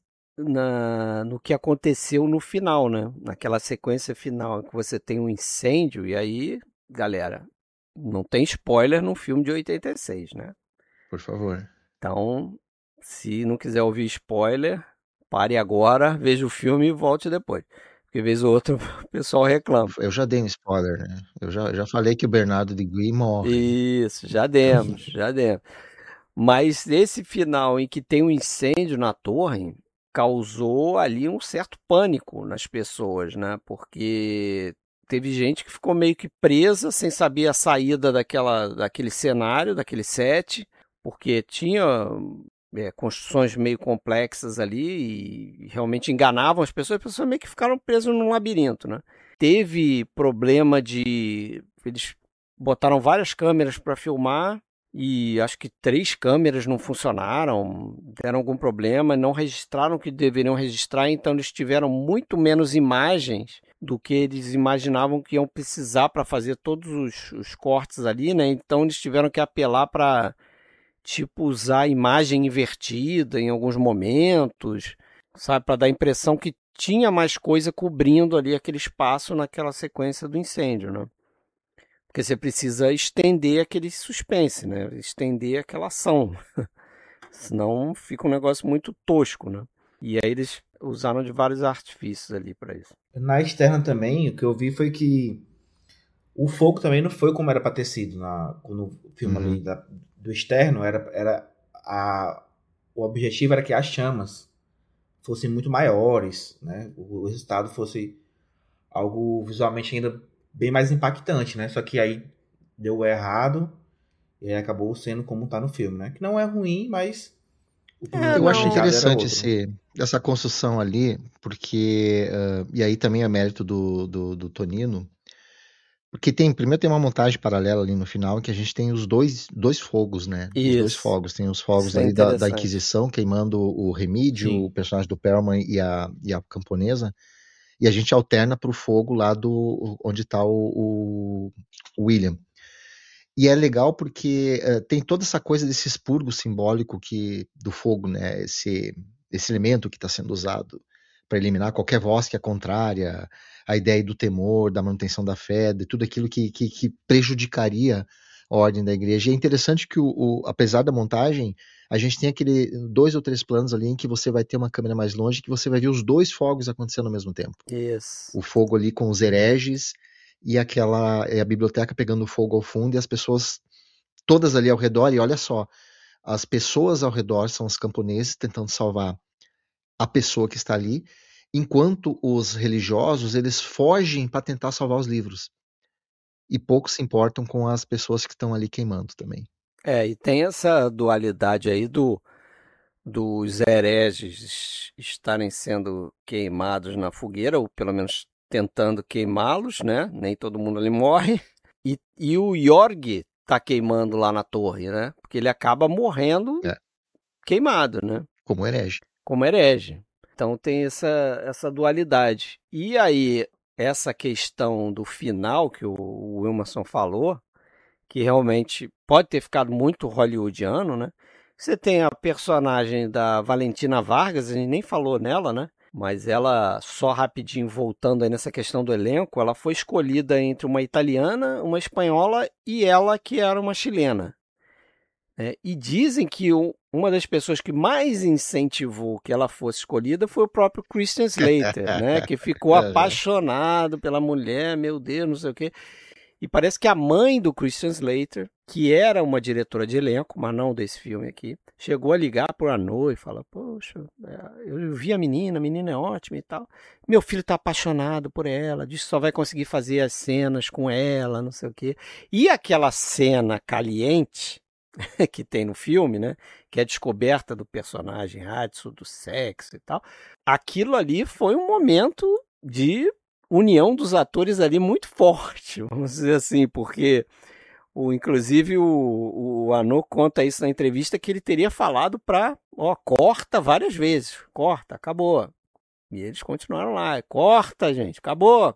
no que aconteceu no final, né? Naquela sequência final que você tem um incêndio, e aí, galera, não tem spoiler num filme de 86, né? Por favor. Então, se não quiser ouvir spoiler, pare agora, veja o filme e volte depois. Porque vez ou outra o pessoal reclama. Eu já dei um spoiler, né? Eu já falei que o Bernardo de Gui morre. Isso, já demos. Mas esse final em que tem um incêndio na torre causou ali um certo pânico nas pessoas, né? Porque teve gente que ficou meio que presa sem saber a saída daquele cenário, daquele set, porque tinha construções meio complexas ali e realmente enganavam as pessoas meio que ficaram presas num labirinto, né? Teve problema eles botaram várias câmeras para filmar e acho que 3 câmeras não funcionaram, deram algum problema, não registraram o que deveriam registrar, então eles tiveram muito menos imagens do que eles imaginavam que iam precisar para fazer todos os cortes ali, né? Então eles tiveram que apelar para usar imagem invertida em alguns momentos, sabe, para dar a impressão que tinha mais coisa cobrindo ali aquele espaço naquela sequência do incêndio, né? Porque você precisa estender aquele suspense, né? Estender aquela ação. Senão fica um negócio muito tosco, né? E aí eles usaram de vários artifícios ali para isso. Na externa também, o que eu vi foi que o fogo também não foi como era para ter sido no filme ali do externo. O objetivo era que as chamas fossem muito maiores, né? O resultado fosse algo visualmente ainda bem mais impactante, né? Só que aí deu errado e acabou sendo como tá no filme, né? Que não é ruim, mas eu acho interessante essa construção ali, porque e aí também é mérito do Tonino, porque primeiro tem uma montagem paralela ali no final que a gente tem os dois fogos, né? Isso. Os 2 fogos, tem os fogos ali da Inquisição queimando o Remídio, o personagem do Perlman e a camponesa. E a gente alterna para o fogo lá onde está o William. E é legal porque tem toda essa coisa desse expurgo simbólico do fogo, né? Esse elemento que está sendo usado para eliminar qualquer voz que é contrária, a ideia do temor, da manutenção da fé, de tudo aquilo que prejudicaria a ordem da igreja. E é interessante que, apesar da montagem, a gente tem 2 ou 3 planos ali em que você vai ter uma câmera mais longe, que você vai ver os 2 fogos acontecendo ao mesmo tempo. Isso. O fogo ali com os hereges e a biblioteca pegando fogo ao fundo e as pessoas todas ali ao redor. E olha só, as pessoas ao redor são os camponeses tentando salvar a pessoa que está ali, enquanto os religiosos eles fogem para tentar salvar os livros. E poucos se importam com as pessoas que estão ali queimando também. E tem essa dualidade aí dos hereges estarem sendo queimados na fogueira, ou pelo menos tentando queimá-los, né? Nem todo mundo ali morre. E o Jorg tá queimando lá na torre, né? Porque ele acaba morrendo queimado, né? Como herege. Então tem essa dualidade. E aí, essa questão do final que o Wilmerson falou, que realmente pode ter ficado muito hollywoodiano, né? Você tem a personagem da Valentina Vargas, a gente nem falou nela, né? Mas ela, só rapidinho voltando aí nessa questão do elenco, ela foi escolhida entre uma italiana, uma espanhola e ela que era uma chilena. E dizem que uma das pessoas que mais incentivou que ela fosse escolhida foi o próprio Christian Slater, né? Que ficou apaixonado pela mulher, meu Deus, não sei o quê. E parece que a mãe do Christian Slater, que era uma diretora de elenco, mas não desse filme aqui, chegou a ligar por Arnaud e falar: poxa, eu vi a menina é ótima e tal. Meu filho está apaixonado por ela, diz que só vai conseguir fazer as cenas com ela, não sei o quê. E aquela cena caliente que tem no filme, né, que é a descoberta do personagem Hudson, do sexo e tal, aquilo ali foi um momento de união dos atores ali muito forte, vamos dizer assim, porque inclusive o Arnaud conta isso na entrevista, que ele teria falado para, corta várias vezes, corta, acabou. E eles continuaram lá, corta, gente, acabou.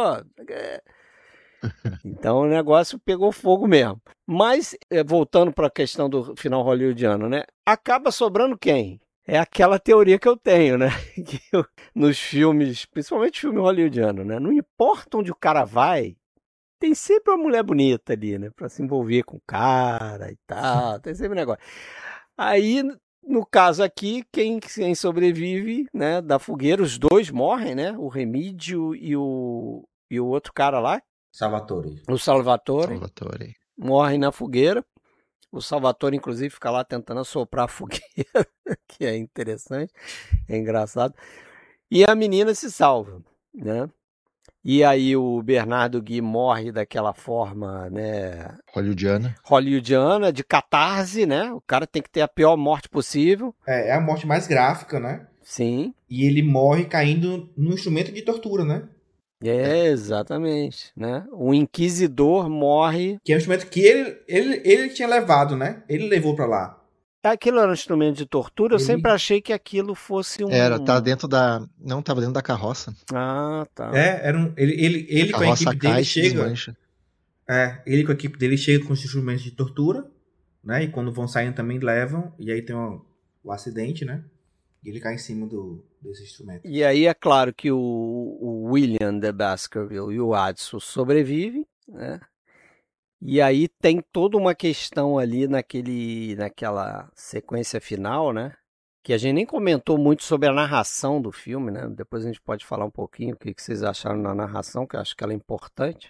Então o negócio pegou fogo mesmo. Mas, voltando para a questão do final hollywoodiano, né? Acaba sobrando quem? É aquela teoria que eu tenho, né? Que nos filmes, principalmente filme hollywoodiano, né? Não importa onde o cara vai, tem sempre uma mulher bonita ali, né? Pra se envolver com o cara e tal, tem sempre um negócio. Aí, no caso aqui, quem sobrevive, né, da fogueira, os dois morrem, né? O Remídio e o outro cara lá. Salvatore. O Salvatore. Morre na fogueira. O Salvatore, inclusive, fica lá tentando assoprar a fogueira, que é interessante, é engraçado. E a menina se salva, né? E aí o Bernardo Gui morre daquela forma, né? Hollywoodiana, de catarse, né? O cara tem que ter a pior morte possível. É a morte mais gráfica, né? Sim. E ele morre caindo num instrumento de tortura, né? Exatamente, né? O Inquisidor morre... Que é um instrumento que ele tinha levado, né? Ele levou pra lá. Aquilo era um instrumento de tortura? Eu sempre achei que aquilo fosse um... Tava dentro da carroça. Ah, tá. Ele com a equipe dele chega... ele com a equipe dele chega com os instrumentos de tortura, né? E quando vão saindo também levam, e aí tem o acidente, né? E ele cai em cima desse instrumento. E aí é claro que o William de Baskerville e o Hudson sobrevivem, né? E aí tem toda uma questão ali naquela sequência final, né? Que a gente nem comentou muito sobre a narração do filme, né? Depois a gente pode falar um pouquinho o que vocês acharam na narração, que eu acho que ela é importante.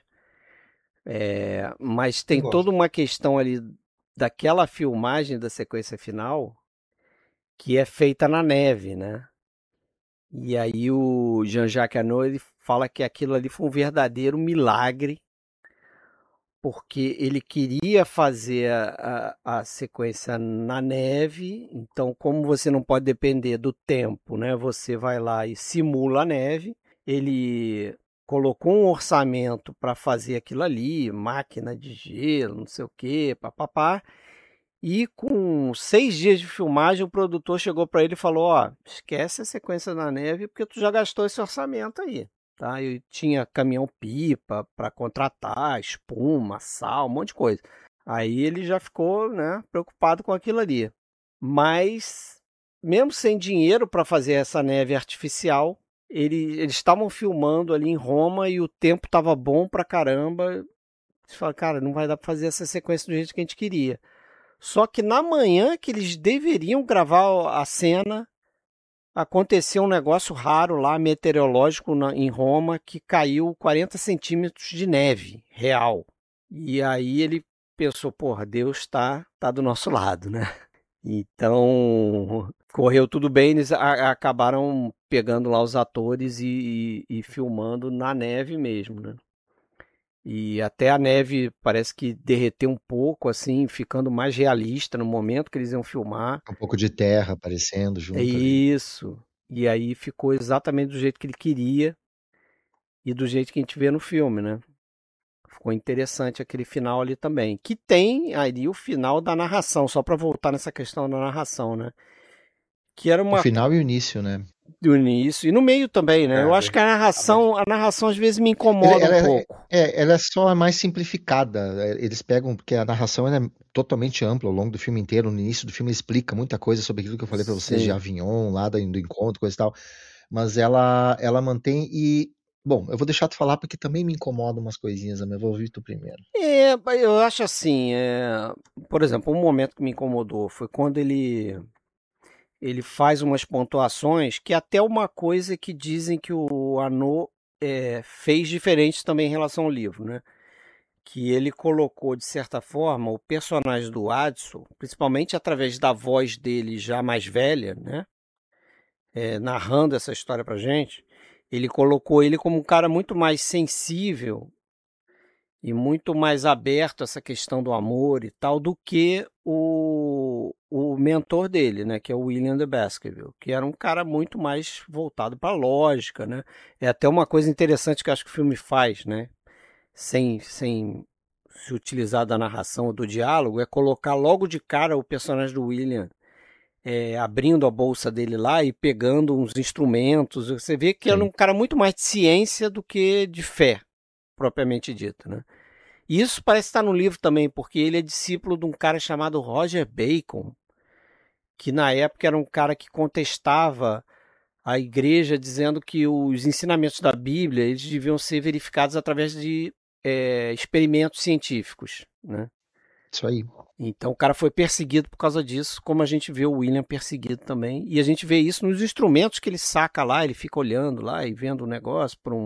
Mas tem toda uma questão ali daquela filmagem da sequência final que é feita na neve, né? E aí o Jean-Jacques Annaud, ele fala que aquilo ali foi um verdadeiro milagre, porque ele queria fazer a sequência na neve. Então, como você não pode depender do tempo, né? Você vai lá e simula a neve. Ele colocou um orçamento para fazer aquilo ali, máquina de gelo, não sei o quê, papapá. E com 6 dias de filmagem, o produtor chegou para ele e falou: esquece a sequência na neve, porque tu já gastou esse orçamento aí. Tá? Eu tinha caminhão-pipa para contratar, espuma, sal, um monte de coisa. Aí ele já ficou, né, preocupado com aquilo ali. Mas, mesmo sem dinheiro para fazer essa neve artificial, eles estavam filmando ali em Roma e o tempo estava bom pra caramba. Eles falaram: cara, não vai dar para fazer essa sequência do jeito que a gente queria. Só que na manhã que eles deveriam gravar a cena, aconteceu um negócio raro lá, meteorológico em Roma, que caiu 40 centímetros de neve real. E aí ele pensou: porra, Deus está do nosso lado, né? Então, correu tudo bem, eles acabaram pegando lá os atores e filmando na neve mesmo, né? E até a neve parece que derreteu um pouco, assim, ficando mais realista no momento que eles iam filmar. Um pouco de terra aparecendo junto. Isso. E aí ficou exatamente do jeito que ele queria e do jeito que a gente vê no filme, né? Ficou interessante aquele final ali também. Que tem ali o final da narração, só para voltar nessa questão da narração, né? Que era uma... O final e o início, né? do início e no meio também, né? Eu acho que a narração às vezes me incomoda um pouco. Ela é só mais simplificada. Eles pegam, porque a narração ela é totalmente ampla ao longo do filme inteiro. No início do filme explica muita coisa sobre aquilo que eu falei pra vocês de Avignon, lá do encontro, coisa e tal. Mas ela mantém e... Bom, eu vou deixar tu falar porque também me incomoda umas coisinhas, mas eu vou ouvir tu primeiro. Eu acho assim, por exemplo, um momento que me incomodou foi quando ele faz umas pontuações que até uma coisa que dizem que o Arnaud fez diferente também em relação ao livro, né? Que ele colocou, de certa forma, o personagem do Adson, principalmente através da voz dele já mais velha, né? Narrando essa história pra gente, ele colocou ele como um cara muito mais sensível e muito mais aberto a essa questão do amor e tal, do que o mentor dele, né, que é o William de Baskerville, que era um cara muito mais voltado para a lógica, né? É até uma coisa interessante que eu acho que o filme faz, né? Sem se utilizar da narração ou do diálogo, é colocar logo de cara o personagem do William abrindo a bolsa dele lá e pegando uns instrumentos. Você vê que era um cara muito mais de ciência do que de fé, propriamente dita, né? E isso parece estar no livro também, porque ele é discípulo de um cara chamado Roger Bacon, que na época era um cara que contestava a igreja, dizendo que os ensinamentos da Bíblia eles deviam ser verificados através de experimentos científicos, né? Isso aí. Então o cara foi perseguido por causa disso, como a gente vê o William perseguido também. E a gente vê isso nos instrumentos que ele saca lá, ele fica olhando lá e vendo o negócio por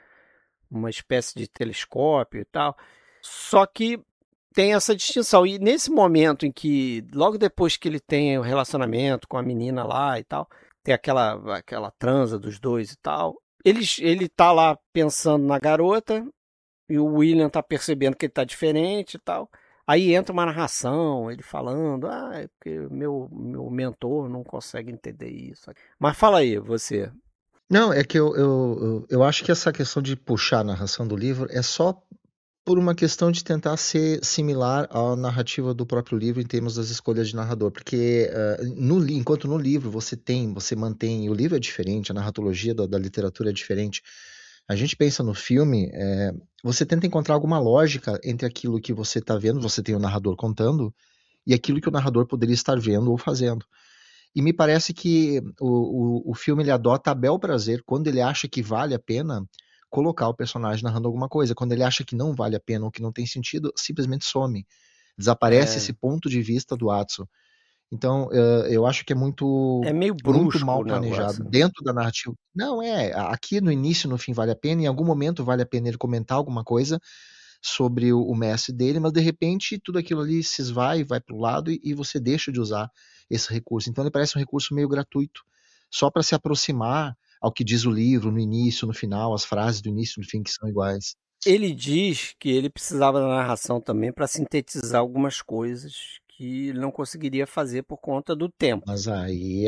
uma espécie de telescópio e tal. Só que tem essa distinção. E nesse momento em que, logo depois que ele tem o relacionamento com a menina lá e tal, tem aquela transa dos dois e tal, ele tá lá pensando na garota e o William tá percebendo que ele tá diferente e tal. Aí entra uma narração, ele falando, é porque meu mentor não consegue entender isso. Mas fala aí, você. Não, é que eu acho que essa questão de puxar a narração do livro é só por uma questão de tentar ser similar à narrativa do próprio livro em termos das escolhas de narrador, porque enquanto no livro você mantém, o livro é diferente, a narratologia da literatura é diferente, a gente pensa no filme, você tenta encontrar alguma lógica entre aquilo que você está vendo, você tem o narrador contando, e aquilo que o narrador poderia estar vendo ou fazendo. E me parece que o filme ele adota a bel prazer, quando ele acha que vale a pena, colocar o personagem narrando alguma coisa. Quando ele acha que não vale a pena ou que não tem sentido, simplesmente some. Desaparece esse ponto de vista do Atsu. Então, eu acho que é meio brusco, muito mal planejado dentro da narrativa. Não, aqui no início, no fim, vale a pena, em algum momento vale a pena ele comentar alguma coisa sobre o mestre dele, mas de repente tudo aquilo ali se esvai, vai para o lado e você deixa de usar esse recurso. Então ele parece um recurso meio gratuito, só para se aproximar ao que diz o livro, no início, no final, as frases do início e do fim que são iguais. Ele diz que ele precisava da narração também para sintetizar algumas coisas que ele não conseguiria fazer por conta do tempo. Mas aí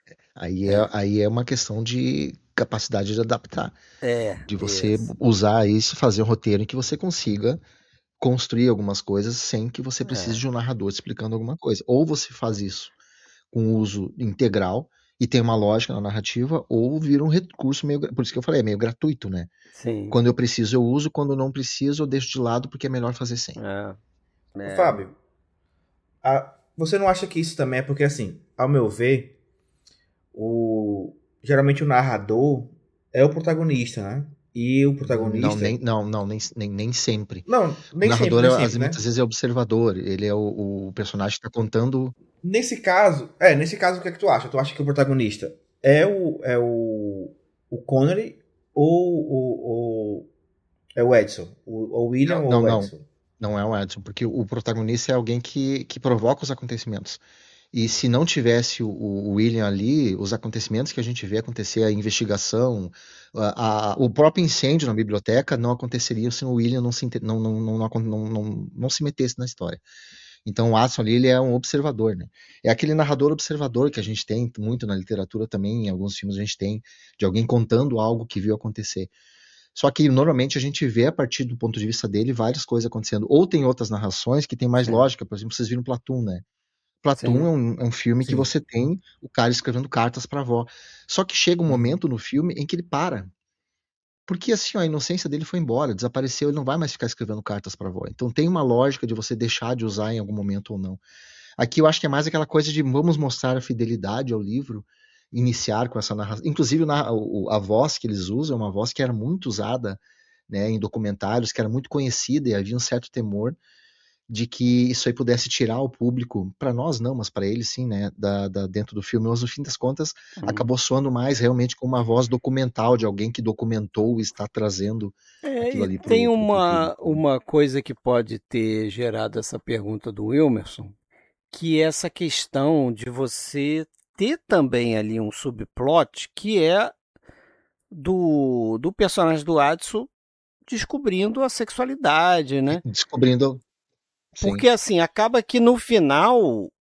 é uma questão de capacidade de adaptar. De você usar isso, fazer um roteiro em que você consiga construir algumas coisas sem que você precise de um narrador explicando alguma coisa. Ou você faz isso com uso integral e tem uma lógica na narrativa, ou vira um recurso meio... Por isso que eu falei, é meio gratuito, né? Sim. Quando eu preciso, eu uso. Quando não preciso, eu deixo de lado, porque é melhor fazer sem. Fábio, você não acha que isso também é porque, assim, ao meu ver, geralmente o narrador é o protagonista, né? E o protagonista... Nem sempre. Não, nem o narrador sempre, né? muitas vezes é observador. Ele é o personagem que está contando... Nesse caso, o que é que tu acha? Tu acha que o protagonista é o Connery ou é o Edson? O William ou o Edson? Não é o Edson, porque o protagonista é alguém que provoca os acontecimentos. E se não tivesse o William ali, os acontecimentos que a gente vê acontecer, a investigação, o próprio incêndio na biblioteca não aconteceria se o William não se metesse na história. Então o Watson ali, ele é um observador, né? É aquele narrador observador que a gente tem muito na literatura também, em alguns filmes a gente tem, de alguém contando algo que viu acontecer. Só que normalmente a gente vê a partir do ponto de vista dele várias coisas acontecendo. Ou tem outras narrações que tem mais lógica, por exemplo, vocês viram Platoon, né? Platoon Sim. é um filme que Sim. você tem o cara escrevendo cartas pra avó. Só que chega um momento no filme em que ele para. Porque assim, ó, a inocência dele foi embora, desapareceu, ele não vai mais ficar escrevendo cartas pra avó. Então tem uma lógica de você deixar de usar em algum momento ou não. Aqui eu acho que é mais aquela coisa de vamos mostrar a fidelidade ao livro, iniciar com essa narração. Inclusive a voz que eles usam é uma voz que era muito usada, né, em documentários, que era muito conhecida e havia um certo temor de que isso aí pudesse tirar o público, para nós não, mas para eles sim, né, dentro do filme, mas no fim das contas acabou soando mais realmente com uma voz documental de alguém que documentou e está trazendo aquilo E ali tem pro público. uma coisa que pode ter gerado essa pergunta do Wilmerson, que é essa questão de você ter também ali um subplot que é do personagem do Adson descobrindo a sexualidade, né? Descobrindo, sim. Porque assim, acaba que no final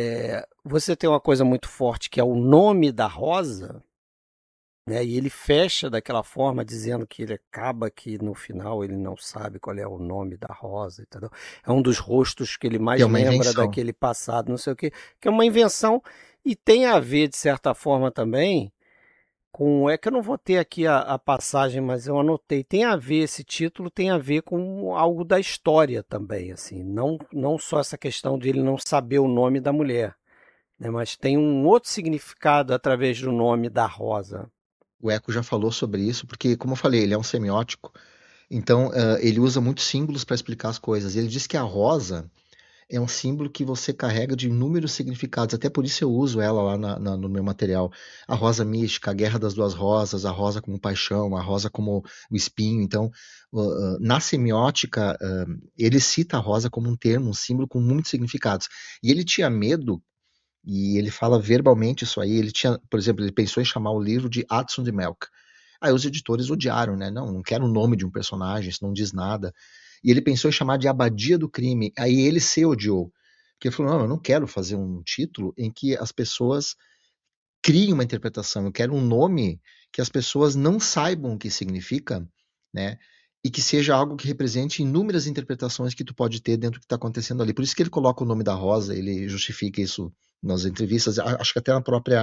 você tem uma coisa muito forte que é o nome da Rosa, né? E ele fecha daquela forma dizendo que ele acaba que no final ele não sabe qual é o nome da Rosa, entendeu? É um dos rostos que ele mais Que é uma lembra invenção. daquele passado, não sei o quê, que é uma invenção e tem a ver de certa forma também com, é que eu não vou ter aqui a passagem, mas eu anotei, tem a ver, esse título tem a ver com algo da história também, assim, não só essa questão de ele não saber o nome da mulher, né, mas tem um outro significado através do nome da Rosa. O Eco já falou sobre isso, porque, como eu falei, ele é um semiótico, então ele usa muitos símbolos para explicar as coisas. Ele diz que a rosa é um símbolo que você carrega de inúmeros significados, até por isso eu uso ela lá no meu material. A rosa mística, a guerra das duas rosas, a rosa como paixão, a rosa como o espinho. Então, na semiótica, ele cita a rosa como um termo, um símbolo com muitos significados. E ele tinha medo, e ele fala verbalmente isso aí, ele tinha, por exemplo, ele pensou em chamar o livro de Adson de Melk. Aí os editores odiaram, né? Não quero o nome de um personagem, isso não diz nada. E ele pensou em chamar de Abadia do Crime. Aí ele se odiou. Porque ele falou: não, eu não quero fazer um título em que as pessoas criem uma interpretação. Eu quero um nome que as pessoas não saibam o que significa, né? E que seja algo que represente inúmeras interpretações que tu pode ter dentro do que está acontecendo ali. Por isso que ele coloca o nome da Rosa, ele justifica isso nas entrevistas. Acho que até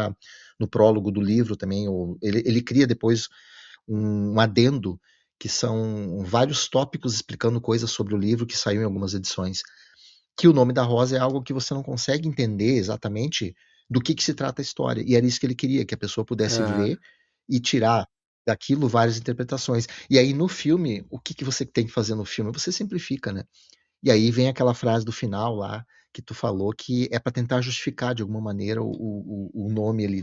no prólogo do livro também, ele cria depois um adendo que são vários tópicos explicando coisas sobre o livro que saiu em algumas edições. Que o nome da Rosa é algo que você não consegue entender exatamente do que se trata a história. E era isso que ele queria, que a pessoa pudesse ver e tirar daquilo várias interpretações. E aí no filme, o que você tem que fazer no filme? Você simplifica, né? E aí vem aquela frase do final lá que tu falou que é para tentar justificar de alguma maneira o nome ali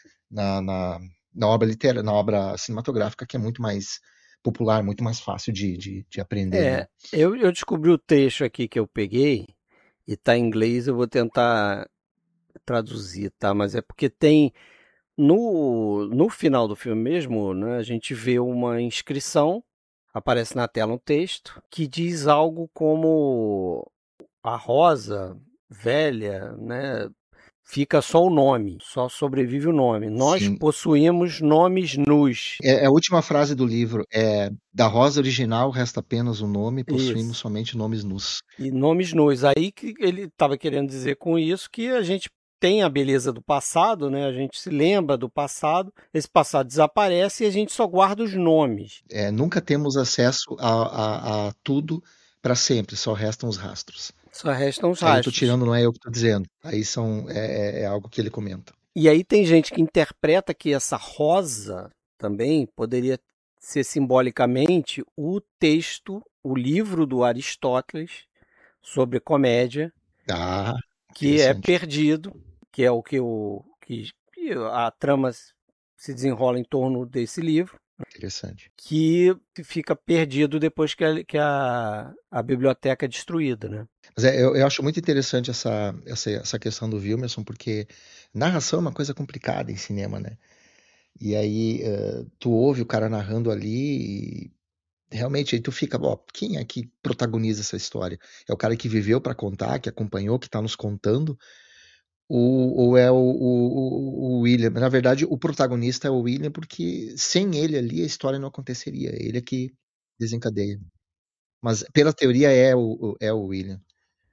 na obra literária, na obra cinematográfica, que é muito mais popular, muito mais fácil de aprender, né? Eu descobri o trecho aqui que eu peguei e tá em inglês, eu vou tentar traduzir, tá? Mas é porque tem no final do filme mesmo, né, a gente vê uma inscrição, aparece na tela um texto que diz algo como a Rosa velha, né, fica só o nome, só sobrevive o nome. Nós Sim. possuímos nomes nus. É a última frase do livro, da Rosa original resta apenas o nome, possuímos Isso. somente nomes nus. E nomes nus. Aí que ele estava querendo dizer com isso que a gente tem a beleza do passado, né? A gente se lembra do passado, esse passado desaparece e a gente só guarda os nomes. Nunca temos acesso a tudo para sempre, só restam os rastros. Só restam os Aí eu rastros. tô tirando, não é eu que tô dizendo. Aí é algo que ele comenta. E aí tem gente que interpreta que essa rosa também poderia ser simbolicamente o texto, o livro do Aristóteles sobre comédia, que é perdido, que é o que a trama se desenrola em torno desse livro. Interessante. Que fica perdido depois que a biblioteca é destruída, né? Mas eu acho muito interessante essa questão do Wilmerson, porque narração é uma coisa complicada em cinema, né? E aí tu ouve o cara narrando ali e realmente aí tu fica, quem é que protagoniza essa história? É o cara que viveu para contar, que acompanhou, que tá nos contando? Ou é o William? Na verdade, o protagonista é o William, porque sem ele ali a história não aconteceria. Ele é que desencadeia. Mas pela teoria é o William.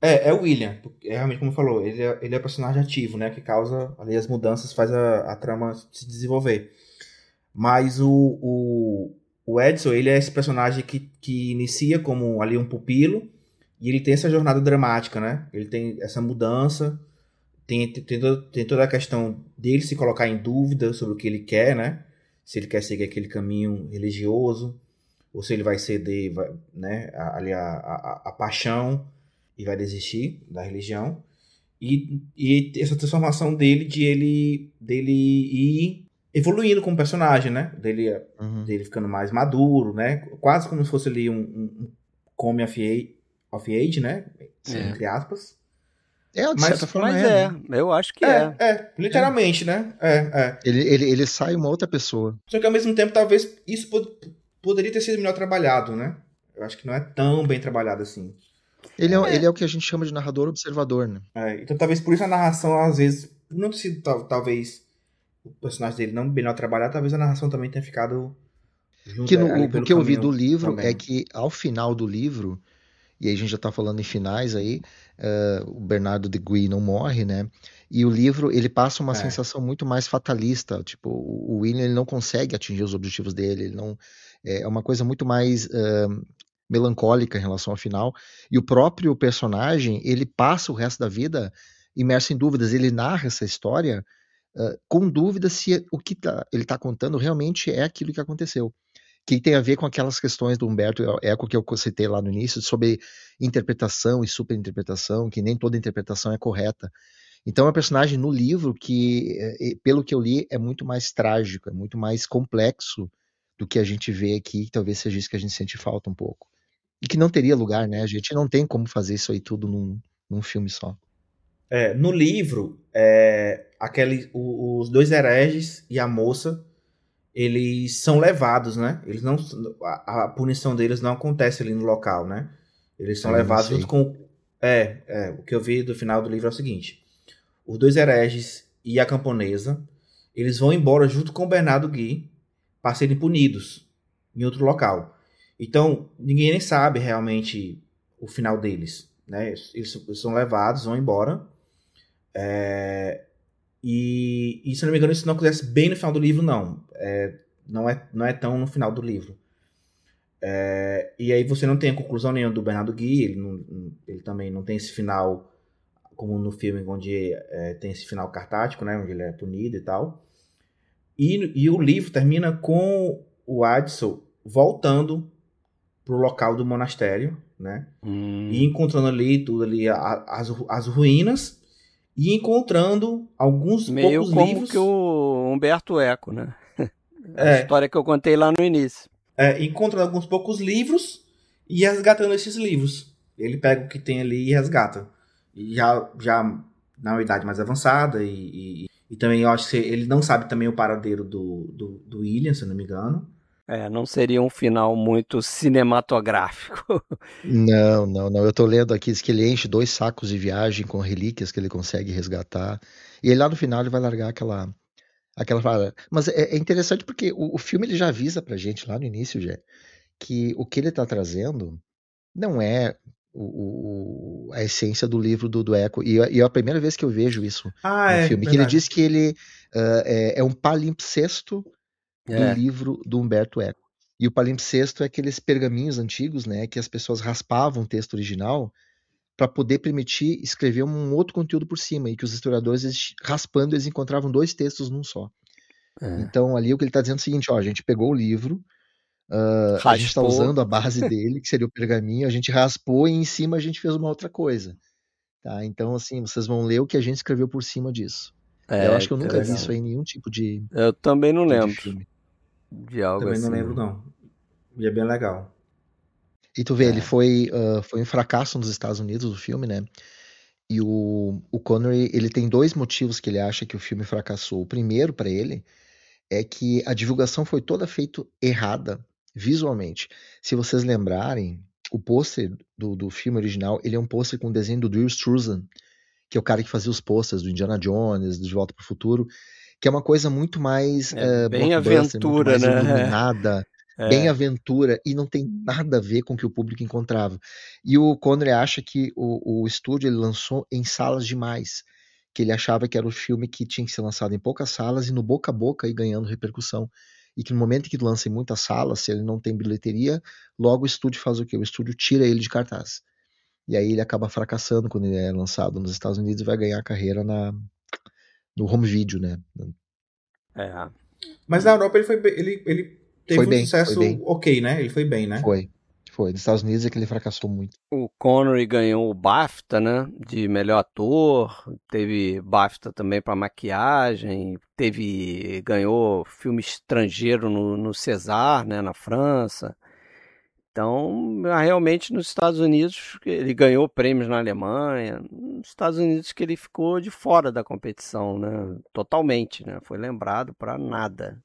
É o William. É realmente como falou, ele é o personagem ativo, né? Que causa ali as mudanças, faz a trama se desenvolver. Mas o Edson, ele é esse personagem que inicia como ali um pupilo e ele tem essa jornada dramática, né? Ele tem essa mudança, tem toda a questão dele se colocar em dúvida sobre o que ele quer, né? Se ele quer seguir aquele caminho religioso, ou se ele vai ceder, né, ali a paixão e vai desistir da religião. E essa transformação dele, dele ir evoluindo como personagem, né? Dele ficando mais maduro, né? Quase como se fosse ali um come of age, né? Entre aspas. De certa forma eu acho que literalmente, né? Ele sai uma outra pessoa. Só que ao mesmo tempo, talvez isso poderia ter sido melhor trabalhado, né? Eu acho que não é tão bem trabalhado assim. Ele é o que a gente chama de narrador observador, né? Então talvez por isso a narração, às vezes, não ter sido, talvez, o personagem dele não melhor trabalhado, talvez a narração também tenha ficado junto. O que eu vi do livro também é que ao final do livro, e aí a gente já tá falando em finais aí, o Bernardo de Guy não morre, né? E o livro, ele passa uma sensação muito mais fatalista. Tipo, o William, ele não consegue atingir os objetivos dele, ele não... É uma coisa muito mais melancólica em relação ao final. E o próprio personagem, ele passa o resto da vida imerso em dúvidas. Ele narra essa história com dúvidas se o que ele tá contando realmente é aquilo que aconteceu. Que tem a ver com aquelas questões do Humberto Eco que eu citei lá no início, sobre interpretação e superinterpretação, que nem toda interpretação é correta. Então é um personagem no livro que, pelo que eu li, é muito mais trágico, é muito mais complexo do que a gente vê aqui, que talvez seja isso que a gente sente falta um pouco. E que não teria lugar, né? A gente não tem como fazer isso aí tudo num filme só. No livro, os dois hereges e a moça, eles são levados, né? Eles não, a punição deles não acontece ali no local, né? Eles são levados junto com... o que eu vi do final do livro é o seguinte. Os dois hereges e a camponesa, eles vão embora junto com o Bernardo Guy para serem punidos em outro local. Então, ninguém nem sabe realmente o final deles, né? Eles são levados, vão embora. E se não me engano, isso não acontece bem no final do livro, não. Não é tão no final do livro. E aí você não tem a conclusão nenhuma do Bernardo Guy, ele também não tem esse final como no filme, onde tem esse final cartático, né, onde ele é punido e tal. E o livro termina com o Adson voltando pro local do monastério, né, e encontrando ali tudo ali, as ruínas, e encontrando alguns poucos livros. Meio como que o Humberto Eco, né? A história que eu contei lá no início. Encontrando alguns poucos livros e resgatando esses livros. Ele pega o que tem ali e resgata. E já na idade mais avançada. E também eu acho que ele não sabe também o paradeiro do William, se eu não me engano. Não seria um final muito cinematográfico. Não. Eu tô lendo aqui, diz que ele enche 2 sacos de viagem com relíquias que ele consegue resgatar. E aí lá no final ele vai largar aquela parada. Mas é interessante porque o filme ele já avisa pra gente lá no início, já, que o que ele tá trazendo não é a essência do livro do Eco. E é a primeira vez que eu vejo isso no filme. Que ele diz que ele é um palimpsesto do livro do Humberto Eco. E o palimpsesto é aqueles pergaminhos antigos, né, que as pessoas raspavam o texto original para poder permitir escrever um outro conteúdo por cima, e que os historiadores, raspando, eles encontravam 2 textos num só. Então ali o que ele está dizendo é o seguinte, a gente pegou o livro, a gente está usando a base dele, que seria o pergaminho, a gente raspou e em cima a gente fez uma outra coisa. Tá? Então assim, vocês vão ler o que a gente escreveu por cima disso. Eu acho que eu nunca vi isso aí em nenhum tipo de Eu também não lembro filme. de algo Também assim. não lembro, não. E é bem legal. E tu vê, ele foi um fracasso nos Estados Unidos, o filme, né? E o Connery, ele tem 2 motivos que ele acha que o filme fracassou. O primeiro, para ele, é que a divulgação foi toda feita errada, visualmente. Se vocês lembrarem, o pôster do filme original, ele é um pôster com o desenho do Drew Struzan, que é o cara que fazia os posters do Indiana Jones, do De Volta para o Futuro, que é uma coisa muito mais bem aventura, muito mais né? iluminada. bem aventura, e não tem nada a ver com o que o público encontrava. E o Connery acha que o estúdio ele lançou em salas demais, que ele achava que era o filme que tinha que ser lançado em poucas salas e no boca a boca ir ganhando repercussão. E que no momento que lança em muitas salas, se ele não tem bilheteria, logo o estúdio faz o quê? O estúdio tira ele de cartaz. E aí ele acaba fracassando quando ele é lançado nos Estados Unidos e vai ganhar a carreira no home video, né? Mas na Europa ele teve Foi um bem, sucesso foi bem. ok, né? Ele foi bem, né? Foi. Nos Estados Unidos é que ele fracassou muito. O Connery ganhou o BAFTA, né, de melhor ator, teve BAFTA também para maquiagem, ganhou filme estrangeiro no César, né, na França. Então, realmente nos Estados Unidos ele ganhou prêmios na Alemanha, nos Estados Unidos que ele ficou de fora da competição, né, totalmente, né, foi lembrado para nada.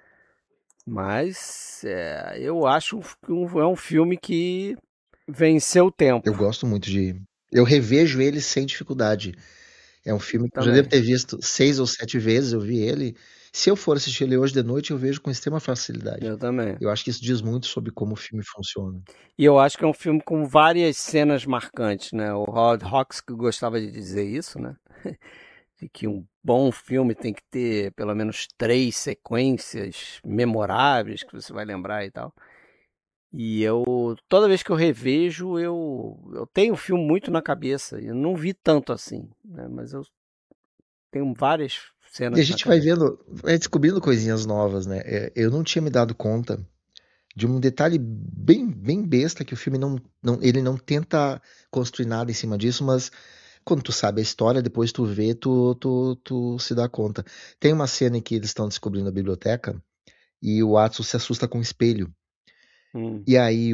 Mas eu acho que é um filme que venceu o tempo. Eu gosto muito eu revejo ele sem dificuldade. É um filme que eu já devo ter visto 6 ou 7 vezes, eu vi ele. Se eu for assistir ele hoje de noite, eu vejo com extrema facilidade. Eu também. Eu acho que isso diz muito sobre como o filme funciona. E eu acho que é um filme com várias cenas marcantes, né? O Howard Hawks que gostava de dizer isso, né? De que um bom filme tem que ter pelo menos 3 sequências memoráveis que você vai lembrar e tal. E toda vez que eu revejo, eu tenho o filme muito na cabeça. Eu não vi tanto assim, né? Mas eu tenho várias cenas. E a gente vai descobrindo coisinhas novas, né? Eu não tinha me dado conta de um detalhe bem besta, que o filme ele não tenta construir nada em cima disso, mas quando tu sabe a história, depois tu vê, tu se dá conta. Tem uma cena em que eles estão descobrindo a biblioteca e o Watson se assusta com um espelho. E aí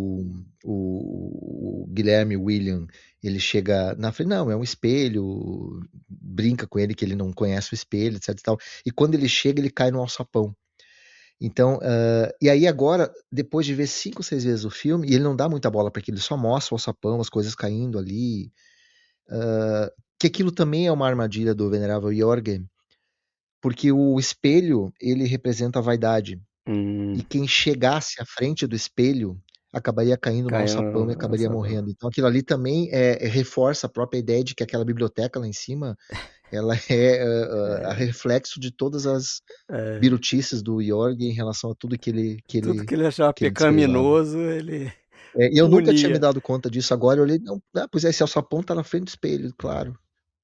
o Guilherme William, ele chega na frente, não, é um espelho, brinca com ele que ele não conhece o espelho, etc e tal. E quando ele chega, ele cai no alçapão. Então, e aí agora, depois de ver 5 ou 6 vezes o filme, e ele não dá muita bola para aquilo, ele só mostra o alçapão, as coisas caindo ali, que aquilo também é uma armadilha do Venerável Jorgen, porque o espelho, ele representa a vaidade. E quem chegasse à frente do espelho acabaria caindo no alçapão e acabaria morrendo. Então aquilo ali também reforça a própria ideia de que aquela biblioteca lá em cima ela é a reflexo de todas as birutices do Jorg em relação a tudo que ele achava pecaminoso, ele e eu nunca tinha me dado conta disso. Agora eu olhei, não, pois esse alçapão tá na frente do espelho, claro.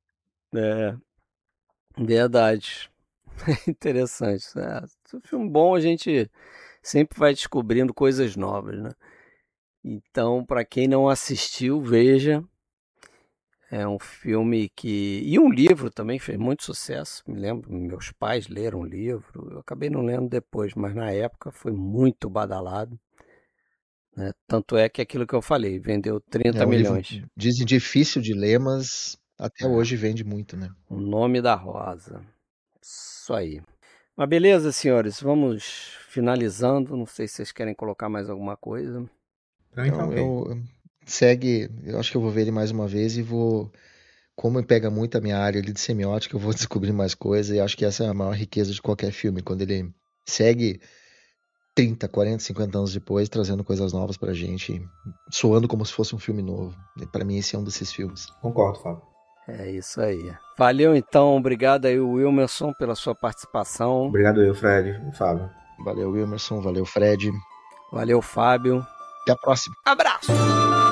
Verdade. Interessante. Filme bom, a gente sempre vai descobrindo coisas novas, né? Então, para quem não assistiu, veja. É um filme e um livro também fez muito sucesso. Me lembro, meus pais leram o livro. Eu acabei não lendo depois, mas na época foi muito badalado, né? Tanto é que aquilo que eu falei, vendeu 30 milhões. Dizem difícil de ler, mas até hoje vende muito, né? O Nome da Rosa. Isso aí. Mas beleza, senhores, vamos finalizando. Não sei se vocês querem colocar mais alguma coisa. Segue, eu acho que eu vou ver ele mais uma vez e como pega muito a minha área ali de semiótica, eu vou descobrir mais coisas, e acho que essa é a maior riqueza de qualquer filme, quando ele segue 30, 40, 50 anos depois, trazendo coisas novas pra gente, soando como se fosse um filme novo. Pra mim esse é um desses filmes. Concordo, Fábio. É isso aí. Valeu então, obrigado aí Wilmerson pela sua participação. Obrigado eu, Fred e Fábio. Valeu Wilmerson, valeu Fred. Valeu Fábio. Até a próxima. Abraço!